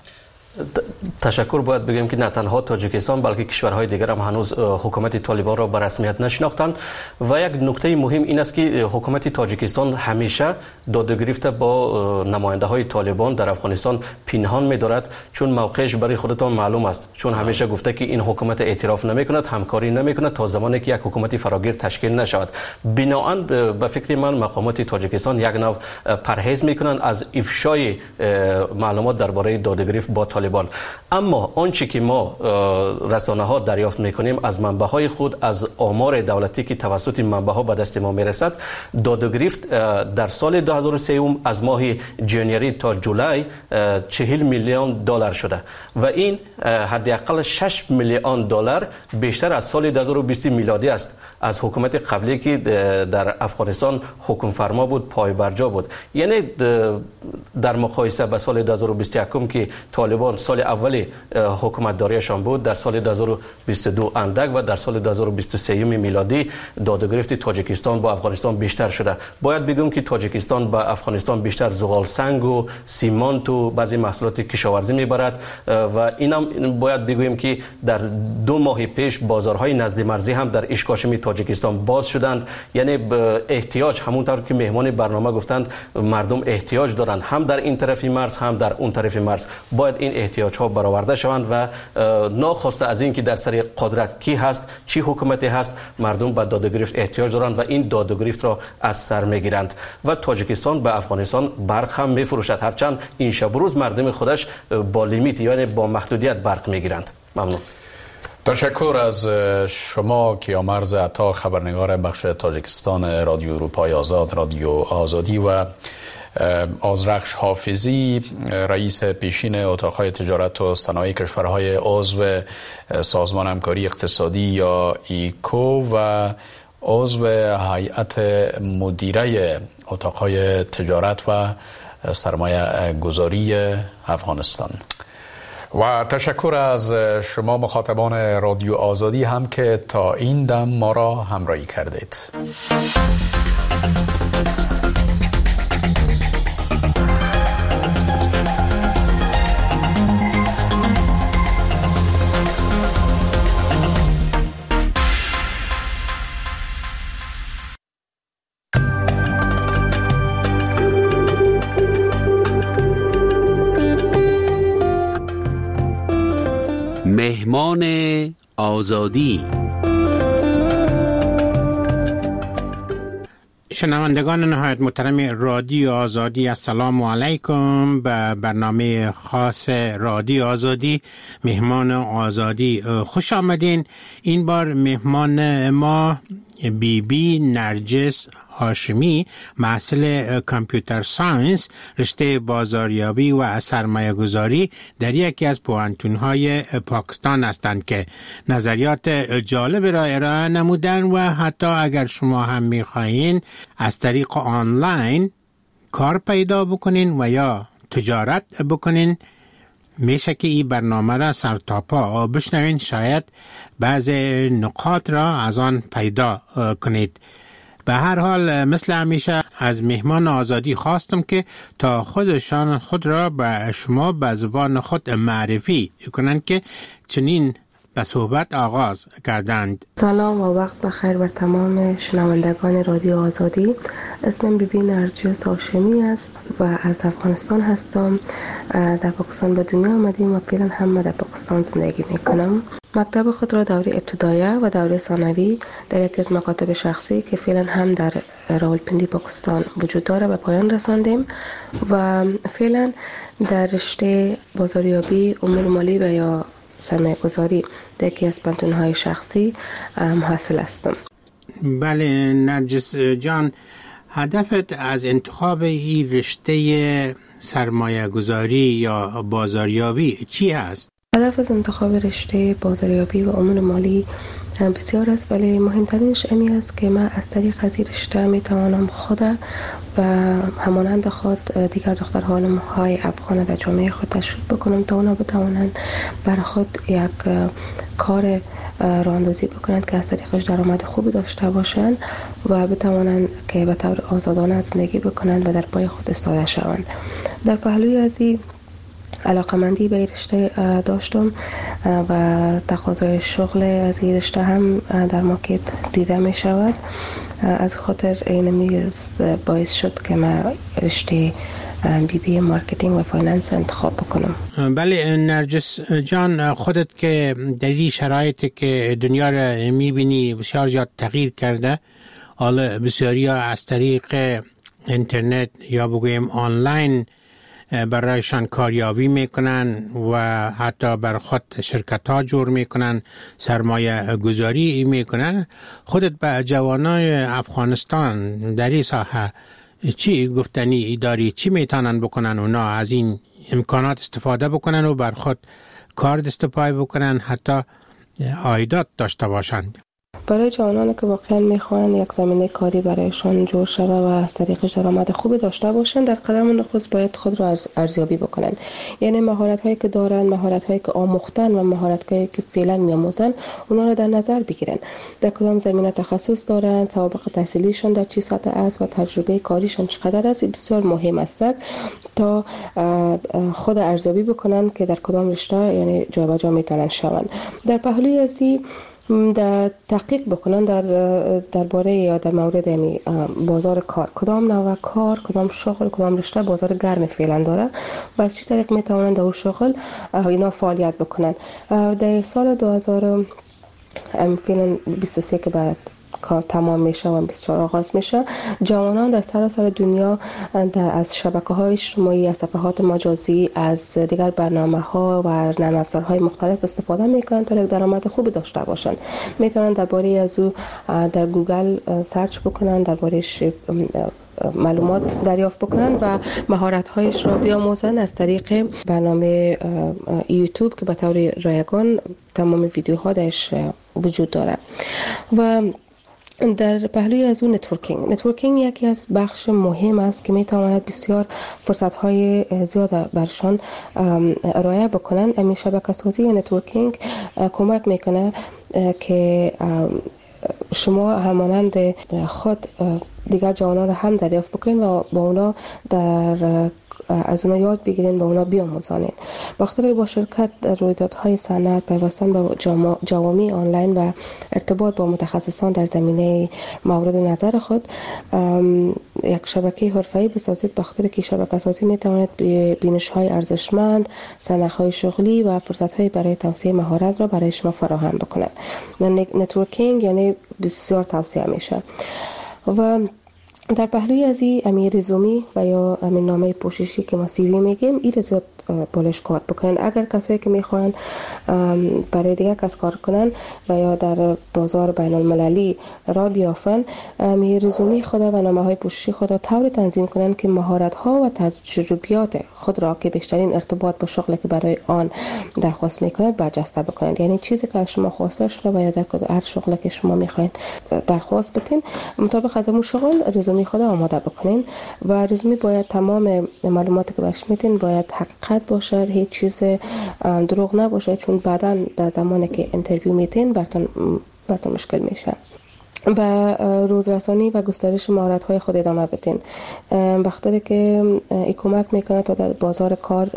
تشکر. باید بگیم که نه تنها تاجیکستان بلکه کشورهای دیگر هم هنوز حکومت طالبان را به رسمیت نشناختند و یک نکته مهم این است که حکومت تاجیکستان همیشه دادگرفت با نماینده های طالبان در افغانستان پنهان می‌دارد، چون موقعش برای خودتان معلوم است، چون همیشه گفته که این حکومت اعتراف نمی‌کند، همکاری نمی‌کند تا زمانی که یک حکومت فراگیر تشکیل نشود. بنابراین به فکر من مقامات تاجیکستان یک نوع پرهیز می‌کنند از افشای معلومات درباره دادگرفت با طالبان. اما آنچه که ما رسانه ها دریافت میکنیم از منبع های خود، از آمار دولتی که توسط منبع ها به دست ما میرسد، دادگرفت در سال 2003 از ماه ژانویه تا جولای 40 میلیون دلار شده و این حداقل 6 میلیون دلار بیشتر از سال 2020 میلادی است، از حکومت قبلی که در افغانستان حکم فرما بود، پای برجا بود. یعنی در مقایسه با سال 2021 که طالبان سال اولی حکومت داریشان بود، در سال 2022 اندک و در سال 2023 میلادی دادگرفت تاجیکستان با افغانستان بیشتر شده. باید بگم که تاجیکستان با افغانستان بیشتر زغال سنگ و سیمانت و بعضی محصولات کشاورزی میبرد و اینم باید بگوییم که در 2 ماه پیش بازارهای نزد مرزی هم در اشکاشمی تاجیکستان باز شدند. یعنی احتیاج، همونطور که مهمان برنامه گفتند، مردم احتیاج دارند هم در این طرف مرز هم در اون طرف مرز. باید این احتیاج ها برآورده شوند و ناخواسته از این که در سر قدرت کی هست، چی حکومتی هست، مردم به دادگرفت احتیاج دارند و این دادگرفت را از سر میگیرند و تاجیکستان به افغانستان برق هم میفروشد، هرچند این شب روز مردم خودش با لیمیت یعنی با محدودیت برق میگیرند. ممنون. تشکر از شما کیامرز عطا، خبرنگار بخش تاجیکستان رادیو اروپای آزاد، رادیو آزادی، و آذرخش حافظی، رئیس پیشین اتاق‌های تجارت و صنایع کشورهای عضو سازمان همکاری اقتصادی یا ایکو و عضو هیئت مدیره اتاق‌های تجارت و سرمایه گذاری افغانستان. و تشکر از شما مخاطبان رادیو آزادی هم که تا این دم ما را همراهی کردید. مهمان آزادی. شنوندگان نهایت محترم رادیو آزادی، السلام علیکم. به برنامه خاص رادیو آزادی مهمان آزادی خوش آمدین. این بار مهمان ما بی نرجس هاشمی، محصل کامپیوتر ساینس، رشته بازاریابی و سرمایه گذاری در یکی از پوهنتون‌های پاکستان هستند که نظریات جالب را ارائه نمودن و حتی اگر شما هم می‌خواهید از طریق آنلاین کار پیدا بکنین و یا تجارت بکنین، میشه که این برنامه را سر تا پا بشنوین، شاید بعض نکات را از آن پیدا کنید. به هر حال مثل همیشه از مهمان آزادی خواستم که تا خود را به شما به زبان خود معرفی کنند که چنین به صحبت آغاز کردند. سلام و وقت بخیر بر تمام شنوندگان رادیو آزادی. اسمم بی نرجس هاشمی است و از افغانستان هستم. در پاکستان به دنیا آمدیم و فعلا هم در پاکستان زندگی میکنم. مکتب خود را دوره ابتدایه و دوره ثانوی در یکی از مکاتب شخصی که فعلا هم در راولپنڈی پاکستان وجود داره به پایان رساندیم و فعلا در رشته بازاریابی، امور مالی و یا سرمایه گذاری در یکی از پانتون‌های شخصی حاصل هستم. بله نرجس جان، هدفت از انتخاب این رشته سرمایه گذاری یا بازاریابی چی هست؟ هدف از انتخاب رشته بازاریابی و امور مالی بسیار است، ولی مهمترینش امی است که من از طریق از این رشته می توانم خود و همانند خود دیگر دختران های افغان در جامعه خود تشویق بکنم تا اونا بتوانند برای خود یک کار راه اندازی بکنند که از طریقش درآمد خوبی داشته باشند و بتوانند که به طور آزادانه زندگی بکنند و در پای خود ایستاده شوند. در پهلوی از این علاقمندی به این رشته داشتم و تقاضای شغل از این رشته هم در مارکت دیده می شود. از خاطر این باعث شد که من رشته بی مارکتینگ و فایننس انتخاب بکنم. بله نرجس جان، خودت که در این شرایطی که دنیا را میبینی بسیار زیاد تغییر کرده، حالا بسیاری ها از طریق اینترنت یا بگویم آنلاین برایشان کاریابی میکنن و حتی بر خود شرکت ها جور میکنن، سرمایه گذاری میکنن. خودت به جوانای افغانستان در این ساحه چی گفتنی داری؟ چی میتونن بکنن اونا از این امکانات استفاده بکنن و بر خود کار دست پای بکنن، حتی عایدات داشته باشند؟ برای جوانانی که واقعا میخوان یک زمینه کاری برایشان جور شود و از طریقش درآمد خوبی داشته باشند، در قدم نخست باید خود را از ارزیابی بکنن. یعنی مهارت هایی که دارن، مهارت هایی که آموختن و مهارت هایی که فعلا میآموزن، اونا را در نظر بگیرن. در کدام زمینه تخصص دارن، سابقه تحصیلیشون در چه سطح است و تجربه کاریشون چقدر است، بسیار مهم است تا خود ارزیابی بکنن که در کدام رشته یعنی جابجا میتونن شون. در پهلوی از در تحقیق بکنن درباره یا در مورد بازار کار، کدام نوع کار، کدام شغل، کدام رشته بازار گرم فعلا داره و از چه طریق میتونن در اون شغل اینا فعالیت بکنن. در سال 2000 فعلا 23 که بعد کار تمام میشه و 24 آغاز میشه، جوانان در سراسر دنیا از شبکه‌های اجتماعی، از صفحات مجازی، از دیگر برنامه‌ها و نرم افزارهای مختلف استفاده میکنن تا یک درآمد خوبی داشته باشن. میتونن درباره از او در گوگل سرچ بکنن، درباره‌اش معلومات دریافت بکنن و مهارت‌هایش را بیاموزن از طریق برنامه یوتیوب که به طور رایگان تمام ویدیوها درش وجود داره. و در پهلوی از اون نتورکینگ یکی از بخش مهم است که میتواند بسیار فرصت‌های زیاد برشان ارائه بکنن. همین شبکه‌سازی یا نتورکینگ کمک میکنه که شما همانند خود دیگر جوانان را هم دریافت بکنید و با اونا از اونا یاد بگیرین و اونا بیاموزانین. بخاطر با شرکت در رویدادهای صنعت، پیوستن به جوامع آنلاین و ارتباط با متخصصان در زمینه مورد نظر خود یک شبکه حرفه‌ای بسازید، بخاطر که شبکه سازی میتواند بینش‌های ارزشمند، سنخ‌های شغلی و فرصت‌های برای توسعه مهارت را برای شما فراهم بکند. نتورکینگ یعنی بسیار توسعه میشه. و در پهلوی از این رزومی و یا همین نامه پوششی که ما سی وی میگیم این رو زیاد بالش کار بکنن. اگر کسایی که میخوان برای دیگه کس کار کنن و یا در بازار بین المللی را بیافن، رزومی خود و نامه های پوششی خود را طوری تنظیم کنن که مهارت ها و تجربیات خود را که بیشترین ارتباط با شغلی که برای آن درخواست میکنند برجسته بکنند. یعنی چیزی که شما خواسته شده و یا در هر شغلی که شما میخواین درخواست بدین مطابق از اون شغل رزومی خود آماده بکنین و رزومی باید تمام معلوماتی که بهش میدین باید حقیقت باشه، هیچ چیز دروغ نباشه، چون بعداً در زمانی که اینترویو میدین براتون مشکل میشه. به روزرسانی و گسترش مهارت‌های خود ادامه بدین. بخاطر که این کمک میکنه تا در بازار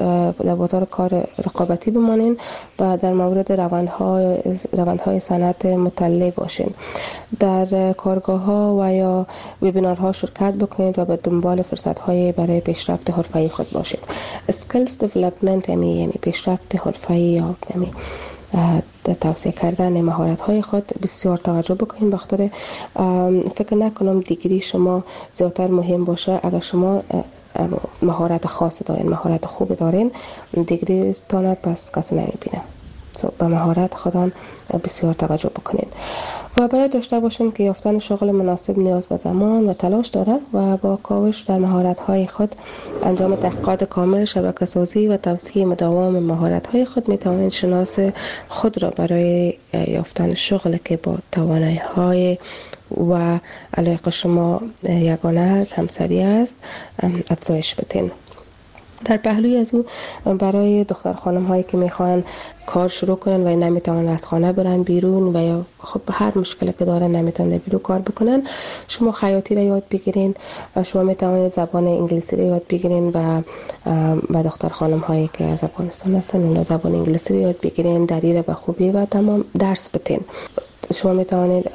کار رقابتی بمانین و در مورد روندهای صنعت مطلع باشین. در کارگاه‌ها و یا وبینارها شرکت بکنید و به دنبال فرصت‌های برای پیشرفت حرفه‌ای خود باشید. اسکیلز دیولپمنت یعنی پیشرفت حرفه‌ای یا یعنی توسعه کردن مهارت‌های خود بسیار توجه بکنید. بخاطر فکر نکنم دیگری شما زیادتر مهم باشه. اگر شما مهارت خاص دارین، مهارت خوب دارین، دیگری تانه پس کسی نمیبینه. به مهارت خودان بسیار توجه بکنید و باید داشته باشین که یافتن شغل مناسب نیاز به زمان و تلاش دارد و با کاوش در مهارت‌های خود، انجام تحقیقات کامل، شبکه‌سازی و توسعه مداوم مهارت‌های خود می‌توانید شناس خود را برای یافتن شغلی که با توانایی‌های و علاقه شما یگانه است، همسری است، افزایش بدین. در پهلوی از او برای دختر خانم هایی که میخوان کار شروع کنن و نمیتونن از خانه برن بیرون و یا خب هر مشکلی که دارن نمیتونن بیرون کار بکنن، شما خیاطی را یاد بگیرین و شما میتونید زبان انگلیسی را یاد بگیرین و دختر خانم هایی که از افغانستان هستن اونا زبان انگلیسی را یاد بگیرین، دری را به خوبی و تمام درس بدین. شما میتونید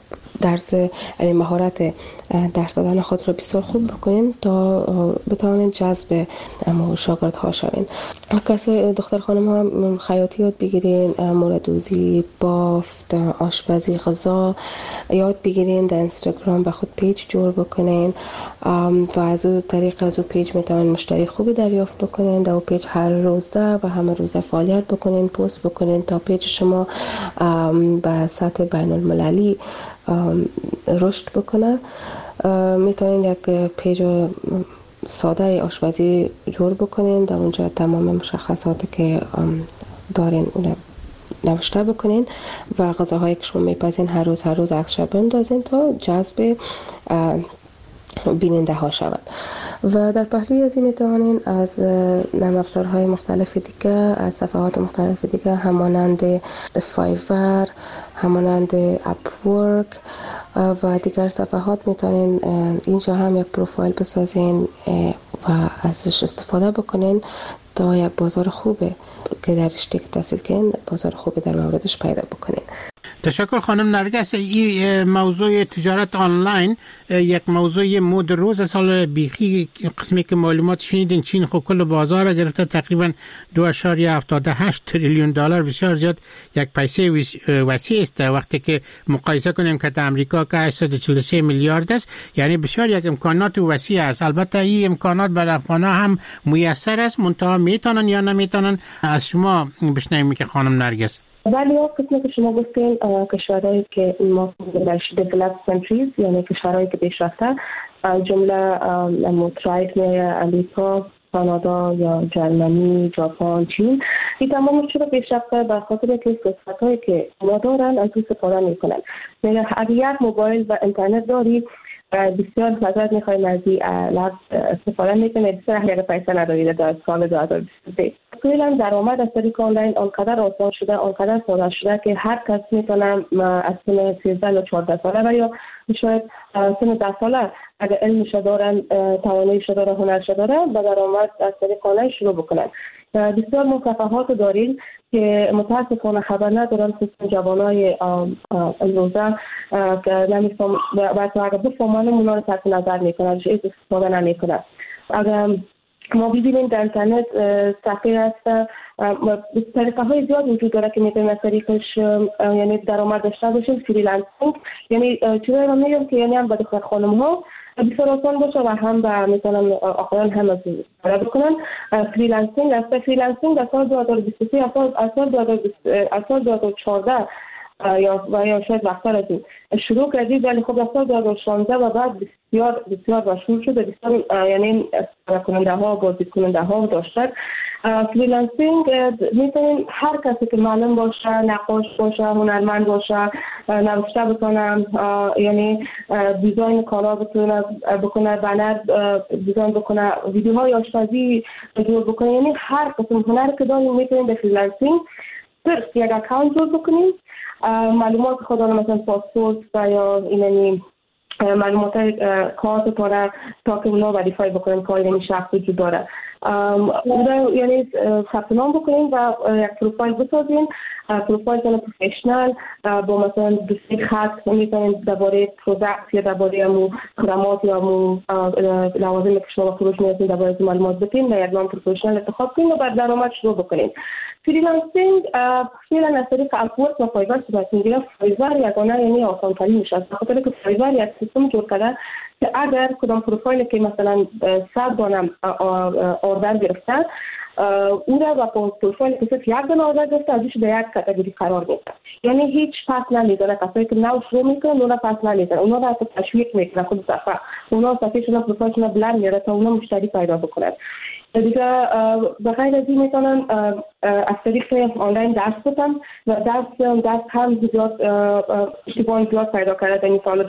مهارت درس دادن خود را بسیار خوب بکنین تا بتوانید جذب شاگردها شوین. کسای دختر خانم ها خیاطی یاد بگیرین، موردوزی، بافت، آشپزی، غذا یاد بگیرین، در اینستاگرام به خود پیج جور بکنین و از اون طریق از اون پیج میتوانید مشتری خوبی دریافت بکنین. در اون پیج هر روزه و همه روزه فعالیت بکنین، پست بکنین تا پیج شما به سطح بین المللی رشد بکنه. میتونین یک پیج ساده آشپزی جور بکنین، در اونجا تمام مشخصاتی که دارین اون نوشته بکنین و غذاهایی که شما میپزین هر روز عکسش بندازین تا جذب بیننده ها شود. و در پهلوی از این میتوانین از نرم افزارهای مختلف دیگه، از صفحات مختلف دیگه همانند فایور، همانند اپورک و دیگر صفحات میتونین اینجا هم یک پروفایل بسازین و ازش استفاده بکنین تا یک بازار خوبه که در رشته که تحصیل کنین بازار خوبه در موردش پیدا بکنین. تشکر خانم نرگس. این موضوع تجارت آنلاین یک موضوع مد روز سال بیخی قسمی که معلومات شنیدین چین خب کل بازار را گرفته تقریبا 2.78 تریلیون دلار، بسیار زیاد، یک پیسه وسیع است وقتی که مقایسه کنیم که در امریکا که 843 میلیارد است، یعنی بسیار یک امکانات وسیع است. البته این امکانات برای افغان‌ها هم میسر است، منتها میتونن یا نمیتونن. از شما بشنویم که خانم نرگس. ولی قسمی که شما گفتین کشورهایی که ما درش developed countries یعنی کشورهایی که پیشرفته، جمله متحد امریکا، کانادا یا جرمنی، ژاپن، چین، این تمام شده پیشرفته به خاطر که فرصتایی که ما دارن از اون استفاده میکنن. یعنی اگر یک موبایل و اینترنت داری بسیار فضایت میخوایم از این لحظ استفاده میکنه، بسیار اگر پیسه ندارید در سال 2023. اصولا درآمد از طریق آنلاین آنقدر آسان شده، آنقدر ساده شده که هر کس میتونه از سن 13 یا 14 ساله و یا شاید سن 10 ساله اگر علمش دارن، تواناییش داره، هنرش داره، با درآمد از طریق آنلاین شروع بکنن. بسیار مصفحات داریم که متاسفانه خبر ندارن خصوصا جوانای امروزه که نمیفهم و اگر بفهمن اونا رو تحت نظر میکنن، هیچ استفاده نمیکنن. اگر ما ببینیم در اینترنت صفحه هست، طریقه های زیاد وجود داره که میتونیم از طریقش یعنی درآمد داشته باشیم. فریلنسینگ یعنی چیزایی رو میگم که یعنی هم با دختر خانم ها بسیار آسان باشه و هم میتونن آقایان هم از این استفاده بکنن. فریلنسینگ است. فریلنسینگ از سال 2023 از سال 2014 یا شاید وقتر از این شروع کردید، ولی خب از سال 2016 و بعد بسیار مشهور شده. بسیار یعنی کننده ها بازدید کننده ها داشتن. فریلنسینگ میتونیم هر کسی که معلم باشه، نقاش باشه، هنرمند باشه، نوشته بکنه، یعنی دیزاین کالا بکنه، بنر دیزاین بکنه، ویدیوهای آشپزی جور بکنه، یعنی هر قسم هنر که داریم میتونیم به فریلنسینگ صرف یک اکانت جور بکنیم، معلومات خود مثلا پاسپورت و یا یعنی معلومات کارت تا که اونا وریفای بکنیم که این شخص وجود داره، یعنی ثبت نام بکنیم و یک پروفایل بسازیم. پروفایل پروفشنال با مثلا دوستی خط میتونیم درباره پروداکت یا درباره امو خدمات یا امو لوازم که شما فروش می‌کنید درباره معلومات بدین و یک نام پروفشنال انتخاب کنیم و بعد درآمد شروع بکنیم. فریلنسینگ فعلا از طریق اپورک و فایور صورت میگیره. فایور یگانه یعنی آسان ترین میشه، به خاطر که فایور یک سیستم جور کرده که اگر کدام پروفایلی که مثلا 100 دانه اوردر گرفته او را با پروفایل که صرف یک دانه اوردر گرفته ازش به یک کاتگوری قرار میده، یعنی هیچ پس نمیدونه. کسایی که نو شروع میکنن اونا پس نمیدونه، اونا را تشویق میکنه خود صفحه، اونا صفحهشون پروفایلشون بلند میاره تا اونا مشتری پیدا بکنن. دیگه بغیر از این میتونن از طریق آنلاین درس بدن و درس هم زیاد اشتباه زیاد پیدا کرده. این سال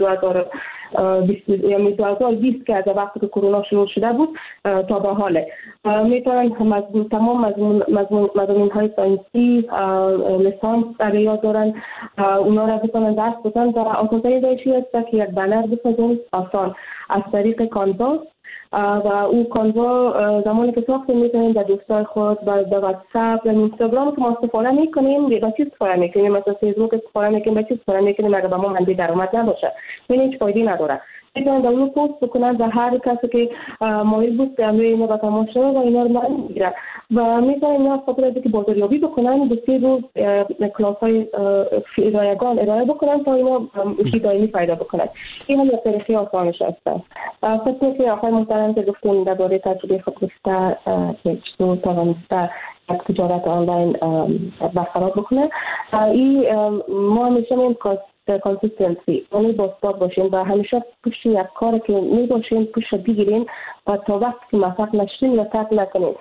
2020 که از وقتی که کرونا شروع شده بود تا به حال میتونن تمام مضمون های ساینسی لیسانس در یاد دارن، اونا را بتونن درس بدن و آسان‌ترین روشی است که یک بنر بسازن آسان از طریق کانوا و او کانوا زمانی که ساختیم میتونیم در دوستای خود در واتساپ و اینستاگرام که ما استفاده میکنیم به چیز استفاده میکنیم، مثلا فیسبوک استفاده میکنیم به چیز استفاده میکنیم اگر به ما منبع درآمد نباشه یعنی هیچ فایده نداره. میتونن در اون پست بکنن و هر کسی که مایل بود که روی اینا با تماشا و اینا رو من میگیره و میتونن اینا خاطر از که بازاریابی بکنن به 3 روز کلاس های رایگان ارائه بکنن تا اینا دائمی پیدا بکنن. این هم یک طریقه آسانش هست. فکر که آقای محترم که گفتیم درباره تجربه خود گفته که چطور توانسته یک تجارت آنلاین برقرار بکنه، این ما همیشه میگیم کانسیستنسی، یعنی باثبات باشیم و همیشه پشت یک کاری که می باشیم پشت بگیریم و تا وقتی که موفق نشیم یا ترک نکنیم.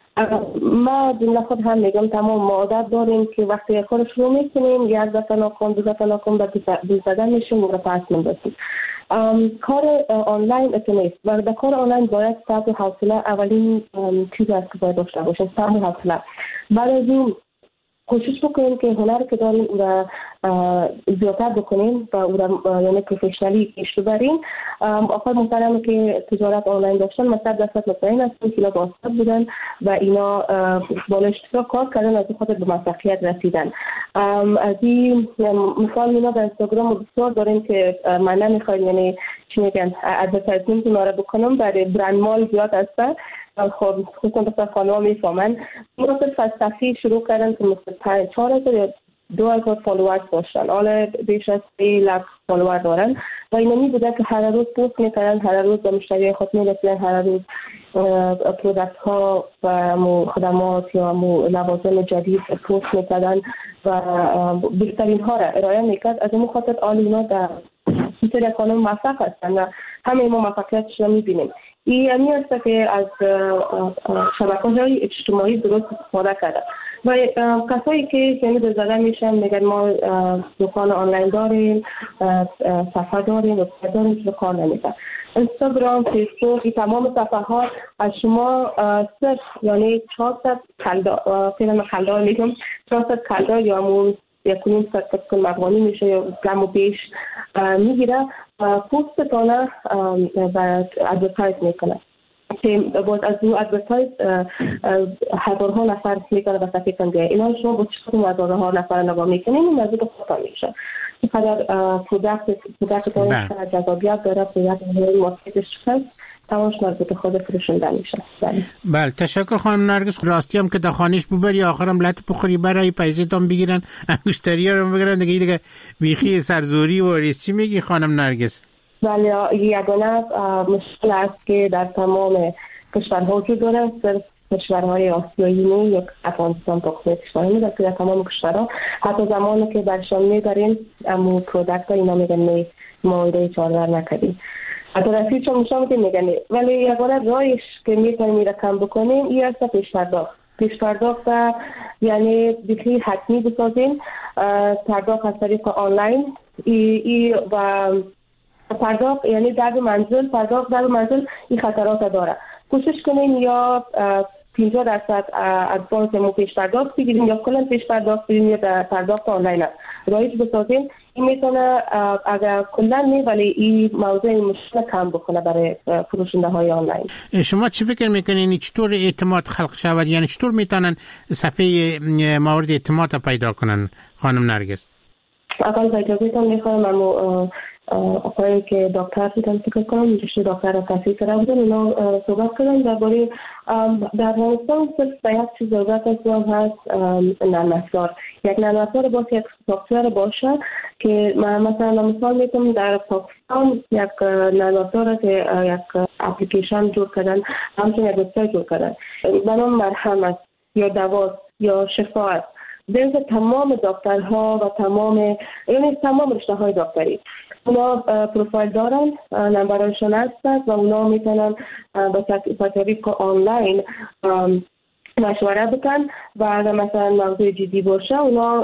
ما جمله خود هم میگم تمام ما عادت داریم که وقتی یک کار شروع میکنیم یک دفعه ناکام دو دفعه ناکام به دل زدن میشیم و پس میندازیم. کار آنلاین اتنیست و در کار آنلاین باید صبر و حوصله اولین چیز است که باید داشته باشیم، صبر و حوصله. بعد از این کوشش بکنیم که هنر که داریم او را زیادتر بکنیم و او را یعنی پروفشنالی پیش ببریم. آقای محترم که تجارت آنلاین داشتن مثلا 100% مطمئن هستیم که باثبات بودن و اینا با اشتراک کار کردن از خاطر به موفقیت رسیدن. از این مثال اینا در اینستاگرام بسیار داریم که من نمیخوایم یعنی چی میگن ادورتایزمنت اونا را بکنم، برای برند مال زیاد هستن. خب خصوصا بسیار خانوها میفهمن مثل فلسفی شروع کردن که مثل 4,000 یا 2,000 فالوورز داشتن، حالا بیش از 300,000 فالوور دارن و اینا می بوده که هر روز پست میکنن، هر روز به مشتری خود میرسن، هر روز پروداکت ها و خدمات یا لوازم جدید پست میکردن و بهترین ها را ارائه میکرد. از اون خاطر آل اینا در سری کانون موفق هستن و همه ما موفقیتش را میبینیم. این همی است که از شبکه‌های اجتماعی درست استفاده کرده و کسایی که یعنی به زدن میشن میگن ما دکان آنلاین داریم، صفحه داریم، وبسایت داریم که کار نمیکنه. اینستاگرام، فیسبوک، این تمام صفحه ها از شما صرف یعنی 400 کلدار میگم 400 کلدار یا همون 1.5 مقامی میشه یا کم و بیش میگیره پوست تانه و ادورتایز میکنه که باید از اون ادورتایز هزارها نفر میکنه و صفحه کنگه اینا شما با چطور هزارها نفر نگاه میکنیم این نزدیک خودتان میشه. اینقدر پروداکت داره جذابیت داره، پروداکت مارکتش هست تمامش مربوط خود فروشندن میشه. بله تشکر خانم نرگس. راستی هم که در خانش ببری آخرم لط بخوری برای پیسه‌تون بگیرن انگشتری رو بگیرن دیگه بیخی سرزوری و ریسچی میگی خانم نرگس؟ ولی یگانه مشکل است که در تمام کشورها وجود دارد. صرف کشورهای آسیایی نه یک افغانستان تقسیم کشورها میده که در تمام کشورها حتی زمانی که برشان میبرین امو پرودکت ها اینا میگن مورد چارور نکردیم. حتی رسید چون مشام که میگن ولی یگانه راهش که میتونیم رقم بکنیم این است پیش پرداخت یعنی بخی حتمی بسازیم. پرداخت از طریق آنلاین و پرداخت یعنی در منزل این خطرات داره. کوشش کنیم یا 50% ادوانس مو پیش پرداخت بگیریم یا کلا پیش پرداخت بگیریم یا پرداخت آنلاین رایج بسازیم. این میتونه اگر کلا نه ولی این موضوع مشکل کم بکنه برای فروشنده های آنلاین. شما چی فکر میکنین چطور اعتماد خلق شود؟ یعنی چطور میتونن صفحه مورد اعتماد پیدا کنن خانم نرگس؟ اول با اجازهتون میخوام آقایی که دکتر بودن فکر کنم اینجوری دکتر تحصیل کرده بودن اینا صحبت کردن درباره در افغانستان صرف یک چیز ضرورت است و هست نرم افزار. یک نرم افزار باشه، یک سافتور باشه که مثلا مثال میتونم در پاکستان یک نرم افزار که یک اپلیکیشن جور کردن، همچنین یک وبسایت جور کردن به نام مرهم است یا دوا یا شفا است. در تمام دکترها و تمام رشته های دکتری اونا پروفایل دارن، نمبرشون هست و اونا میتونن با طریق آنلاین مشوره بکن و اگر مثلا موضوع جدی باشه اونا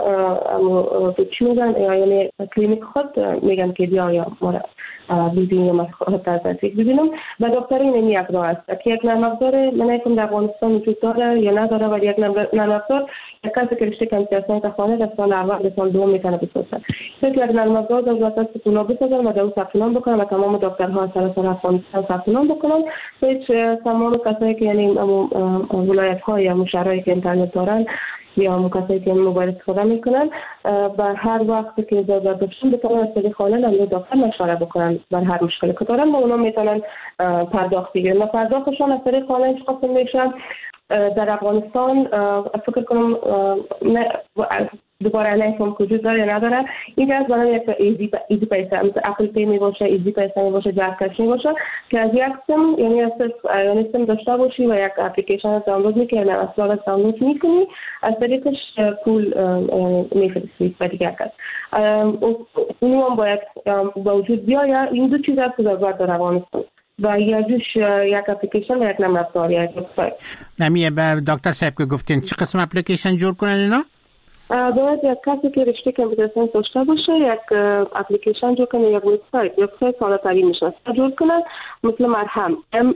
چی میگن یعنی کلینیک خود میگن که بیا یا ببینیم یا خود تصدیق ببینم و دکتری نمی یک راه است که یک نرم افزار من ایکم در افغانستان وجود داره یا نداره ولی یک نرم افزار یک کسی که رشته کامپیوتر ساینس خانه در سال اول به سال دوم میتونه بسازه. یک نرم افزار دولت است که اونا بسازن و در اون ثبت نام بکنن و تمام دکترها سراسر افغانستان ثبت نام بکنن. هیچ تمام کسایی که یعنی ولایت های یا مشارایی که اینترنت دارن یا کسایی که موبایل استفاده میکنن بر هر وقت که ضرورت داشتن بتونن از طریق آنلاین هم دکتر مشوره بکنن بر هر مشکلی که دارن و اونا میتونن پرداخت بگیرن و پرداختشون از طریق آنلاین قسم میشن. در افغانستان فکر کنم دوباره نمی‌فهم وجود داره یا نداره. این از برای یک ایزی پیسه مثل اپل پی می باشه، ایزی پیسه می باشه، جک کش می باشه که از یک سیم یعنی سیم داشته باشی و یک اپلیکیشن دانلود میکنی و اصلا دانلود میکنی از طریقش پول میفرستی به دیگر کس. اونو هم باید با وجود بیاید. این دو چیز هست که ضرورت داره افغانستان و یکیش یک اپلیکیشن و یک نرم افزار یا یک وبسایت. نمیه دکتر صاحب که گفتین چه قسم اپلیکیشن جور کنن اینا؟ باید یک کسی که رشته کامپیوتر ساینس داشته باشه یک اپلیکیشن جور کنه، یک وبسایت ساده‌تری میشه جور کنه مثل مرهم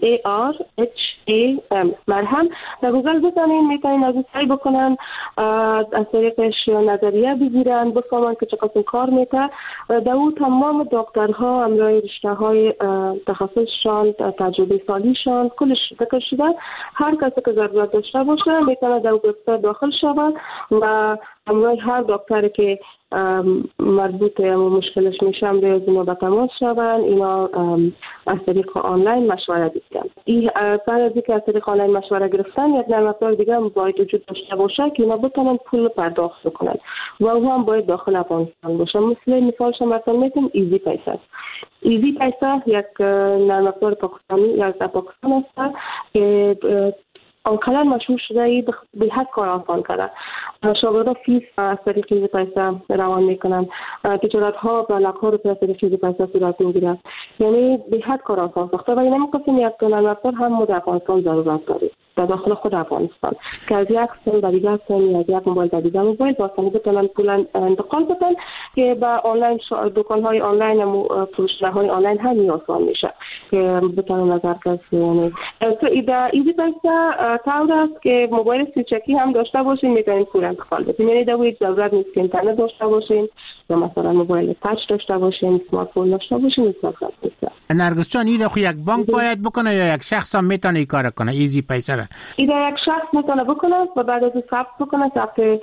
MARHAM مرهم. در گوگل بزنین میتونین از سعی بکنن از طریقش نظریه بگیرن بفهمن که چه قسم کار میکنه. در اون تمام دکترها همراه رشته های تخصصشان تجربه سالیشان کلش ذکر شده. هر کسی که ضرورت داشته باشه میتونه در وبسایت داخل شود و همراه هر دکتری که مربوط به مشکلش میشه هم به با تماس شون. اینا از طریق آنلاین مشوره بگیرن. این بعد از اینکه از طریق آنلاین مشوره گرفتن یک نرم افزار دیگه هم باید وجود داشته باشه که اینا بتونن پول پرداخت بکنن و او هم باید داخل افغانستان باشه. مثالش مثلا میتونیم ایزی پیسه. ایزی پیسه یک نرم افزار پاکستانی یا از پاکستان است که آنقدر مشهور شده به حد کار آسان کرده. شاگردها فیس از طریق ایزی پیسه روان میکنن، تجارت ها و لک‌ها رو از طریق ایزی پیسه صورت میگیرد. یعنی به حد کار آسان ساخته و این قسم یک نرم افزار هم در افغانستان ضرورت داریم در داخل خود افغانستان که از یک سیم به دیگر سیم یا از یک موبایل به دیگر موبایل با آسانی بتونن پول انتقال بدن که به آنلاین دکان‌های آنلاین و فروشگاه‌های آنلاین هم آسان میشه که بتونن نظر کسی. تو ایزی پیسه طور است که موبایل سیچکی هم داشته باشین میتونین پول انتقال بدین. یعنی در هیچ ضرورت نیست که اینترنت داشته باشین یا مثلا موبایل تچ داشته باشین، اسمارت فون داشته باشین. نرگس جان این رو یک بانک باید بکنه یا یک شخص هم میتونه این کار کنه ایزی پیسه را؟ این یک شخص میتونه بکنه و بعد از ثبت بکنه ثبت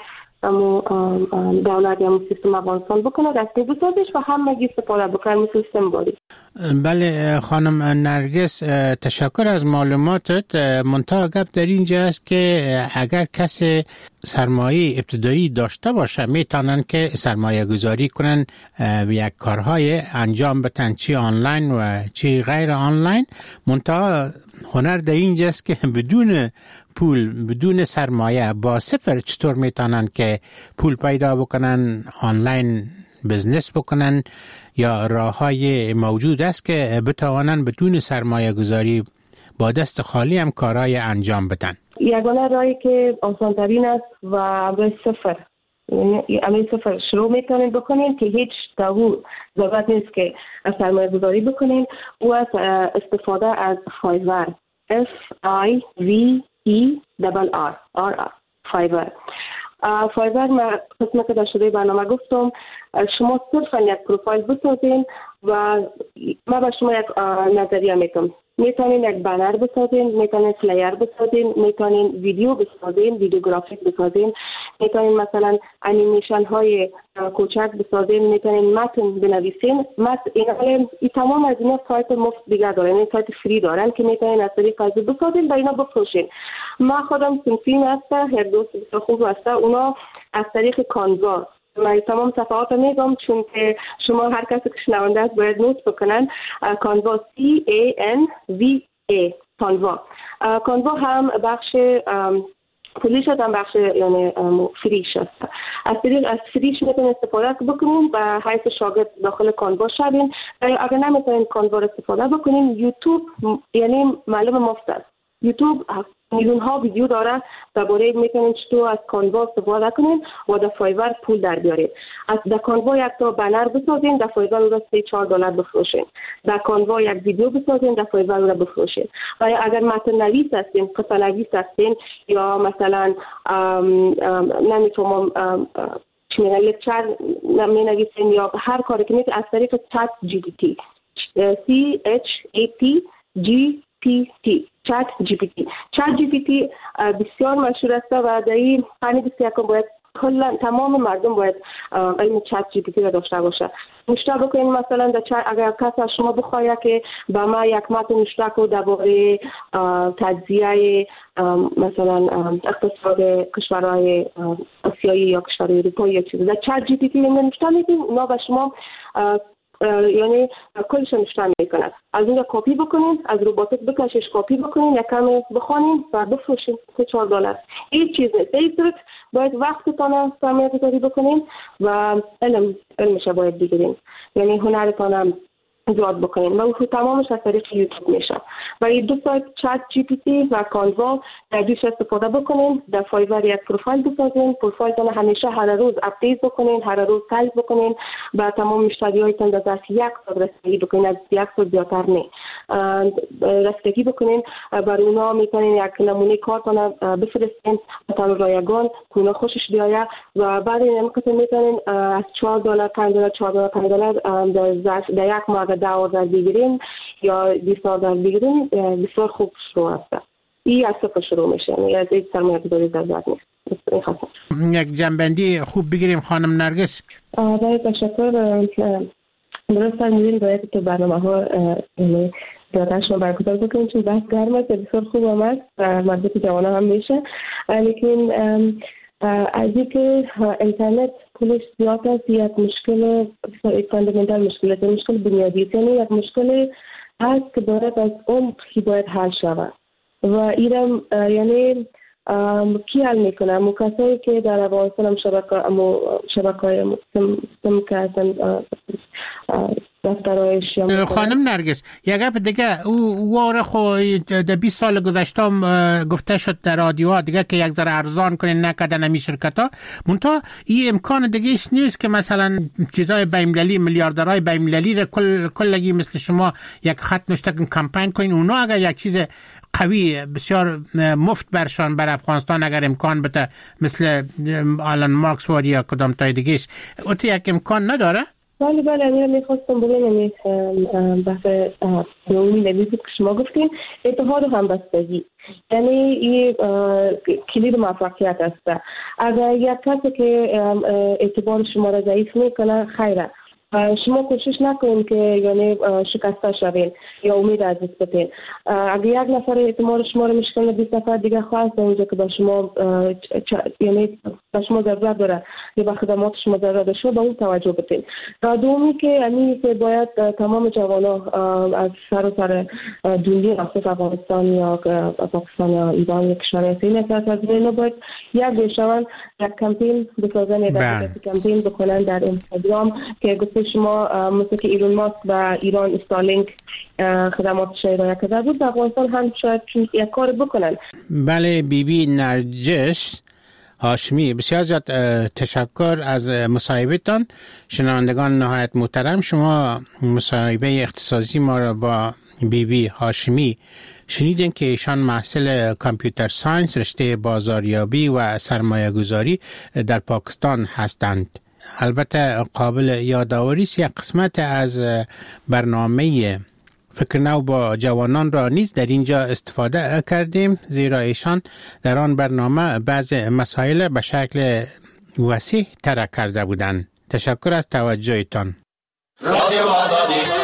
دولت یا سیستم افغانستان بکنه دستی بسازش و همگی استفاده بکنه مثل سیستم باری. بله خانم نرگس، تشکر از معلوماتت. منتها گپ در اینجا است که اگر کسی سرمایه ابتدایی داشته باشه میتونن که سرمایه گذاری کنن و یک کارهای انجام بدن، چی آنلاین و چی غیر آنلاین. منتها هنر در اینجا است که بدون پول، بدون سرمایه، با صفر چطور میتونن که پول پیدا بکنن، آنلاین بزنس بکنن، یا راه‌های موجود است که بتوانن بدون سرمایه گذاری با دست خالی هم کارهای انجام بدن. یگانه راهی که آسان‌ترین است و به صفر، یعنی صفر شروع میتونین بکنین که هیچ ضرورت نیست که سرمایه گذاری بکنین، و استفاده از فایور، FIVER فایور. فایور ما قسمت که در شده برنامه گفتم، شما صرفا یک پروفایل بسازین و ما به شما یک نظریه میتونم. میتونین یک بنر بسازین، میتونین فلایر بسازین، میتونین ویدیو بسازین، ویدیوگرافیک بسازین، میتونین مثلا انیمیشن های کوچک بسازین، میتونین متن بنویسین. این تمام از اینا سایت مفت دیگه دارن، این سایت فری دارن که میتونین از طریق از بسازین و اینا بفروشین. ما خودم سنفین هسته، هر دوست خوب هسته، اونا از طریق کانوا. من تمام صفحات رو میگم چون که شما هر کسی که شنونده است باید نوت بکنن. کانوا CANVA کانوا هم بخش پولیش هم بخش یعنی فریش است. از فریش میتونید استفاده بکنین و حیث شاگرد داخل کانوا شدین. اگر نمیتونین کانوا رو استفاده بکنین، یوتیوب یعنی معلوم مفت است. یوتیوب میلیون ها ویدیو داره درباره میتونین چطور از کانوا استفاده کنین و در فایور پول در بیارید. از در کانوا یک تا بنر بسازین، در فایور رو $3-4 بفروشین. در کانوا یک ویدیو بسازین، در فایور رو بفروشین. و اگر متن نویس هستین، قصه نویس هستین، یا مثلا نمیتونم چی میگن لکچر می نویسین، یا هر کاری که میتونین از طریق چت GPT چت جی پی تی بسیار مشهور است و در این قرن 21 باید کلا تمام مردم باید علم چت جی پی تی را داشته باشه. نوشته بکنین مثلا در چت، اگر کسی از شما بخواد که با ما یک متن نوشته کنه درباره تجزیه مثلا اقتصاد کشورهای آسیایی یا کشورهای اروپایی یا چیزی، در چت جی پی تی نوشته میدین، اونا به شما یعنی کلش نوشته میکنن. از اونجا کپی بکنین، از روباتیک بکشش کپی بکنین، یک کم بخونین و بفروشین $4. هیچ چیز نیست. این صورت باید وقتتان سرمایه گذاری بکنین و علمش باید بگیرین، یعنی هنرتان زیاد بکنین و اون تمامش از طریق یوتیوب میشه. و این دو سایت چت جی پی تی و کانوا در دوش استفاده بکنین. در فایور یک پروفایل بسازین، پروفایلتان همیشه هر روز اپدیت بکنین، هر روز تایپ بکنین، با تمام مشتریایتان در ظرف 1 ساعت رسیدگی بکنین، از 1 ساعت زیادتر نه رسیدگی بکنین. برای اونا میتونین یک نمونه کارتان بفرستین تا رایگان که اونا خوشش بیاید و بعد این امکان میتونین از $4 $5 در یک ماه $10 بگیرین یا $20 بگیرین. بسیار خوب شروع است. این از صفر شروع میشه، یعنی از این سرمایه گذاری ضرورت نیست. یک جنبندی خوب بگیریم خانم نرگس. باید تشکر. درست فرمودین، باید که برنامه ها زیادش ما برگزار بکنیم چون بحث گرم است، بسیار خوب آمد و مربوط جوان هم میشه. لیکن از اینکه اینترنت پولش زیاد است، یک مشکل فاندامنتال مشکل بنیادی است، یعنی یک مشکل هست که باید از عمقی باید حل شود و اینم یعنی کی حل میکنه؟ مو کسایی که در افغانستان هم شبکه‌های سم که هستن دفترایش. خانم نرگس، یک گپ دیگه، او واره خو در 20 سال گذشته گفته شد در رادیوها دیگه که یک ذره ارزان کنین نکردن همی شرکت ها. منتها این امکان دیگه ایش نیست که مثلا چیزای بین‌المللی، میلیاردرهای بین‌المللی را کلگی مثل شما یک خط نوشته کمپین کنین. اونا اگر یک چیز قوی بسیار مفت برشان بر افغانستان اگر امکان بده، مثل آلن مارکس واری یا کدام تای دیگهش، اوتی یک امکان نداره؟ بله من میخواستم بگم بحث دومی نویزی که شما گفتین، اتحاد و همبستگی یعنی این کلید موفقیت است. اگر یک کسی که اعتبار شما را ضعیف میکنه خیره، شما کوشش نکنید که یعنی شکسته شوین یا امید از دست بدین. اگه یک نفر اعتماد شما رو میشکنه 20 نفر دیگه خواست اونجا که به شما یعنی به شما ضرورت داره یا به خدمات شما ضرورت داره شما به اون توجه بدین. دومی که یعنی که باید تمام جوانا از سر دنیا خصوص افغانستان یا پاکستان یا ایران یا کشورهای دیگه از اینا باید یک بشون یک کمپین بسازن یا کمپین بکنن در اینستاگرام که گفته شما مثل که ایلون ماسک و ایران استارلینک خدماتش ارائه کرده بود در افغانستان هم شاید یک کار بکنن. بله بی نرجس هاشمی بسیار زیاد تشکر از مصاحبتان. شنوندگان نهایت محترم، شما مصاحبه اختصاصی ما را با بی هاشمی شنیدین که ایشان محصل کامپیوتر ساینس رشته بازاریابی و سرمایه گذاری در پاکستان هستند. البته قابل یادآوری است یک قسمت از برنامه فکر نو با جوانان را نیز در اینجا استفاده کردیم، زیرا ایشان در آن برنامه بعض مسائل به شکل وسیع طرح کرده بودند. تشکر از توجهتان. رادیو آزادی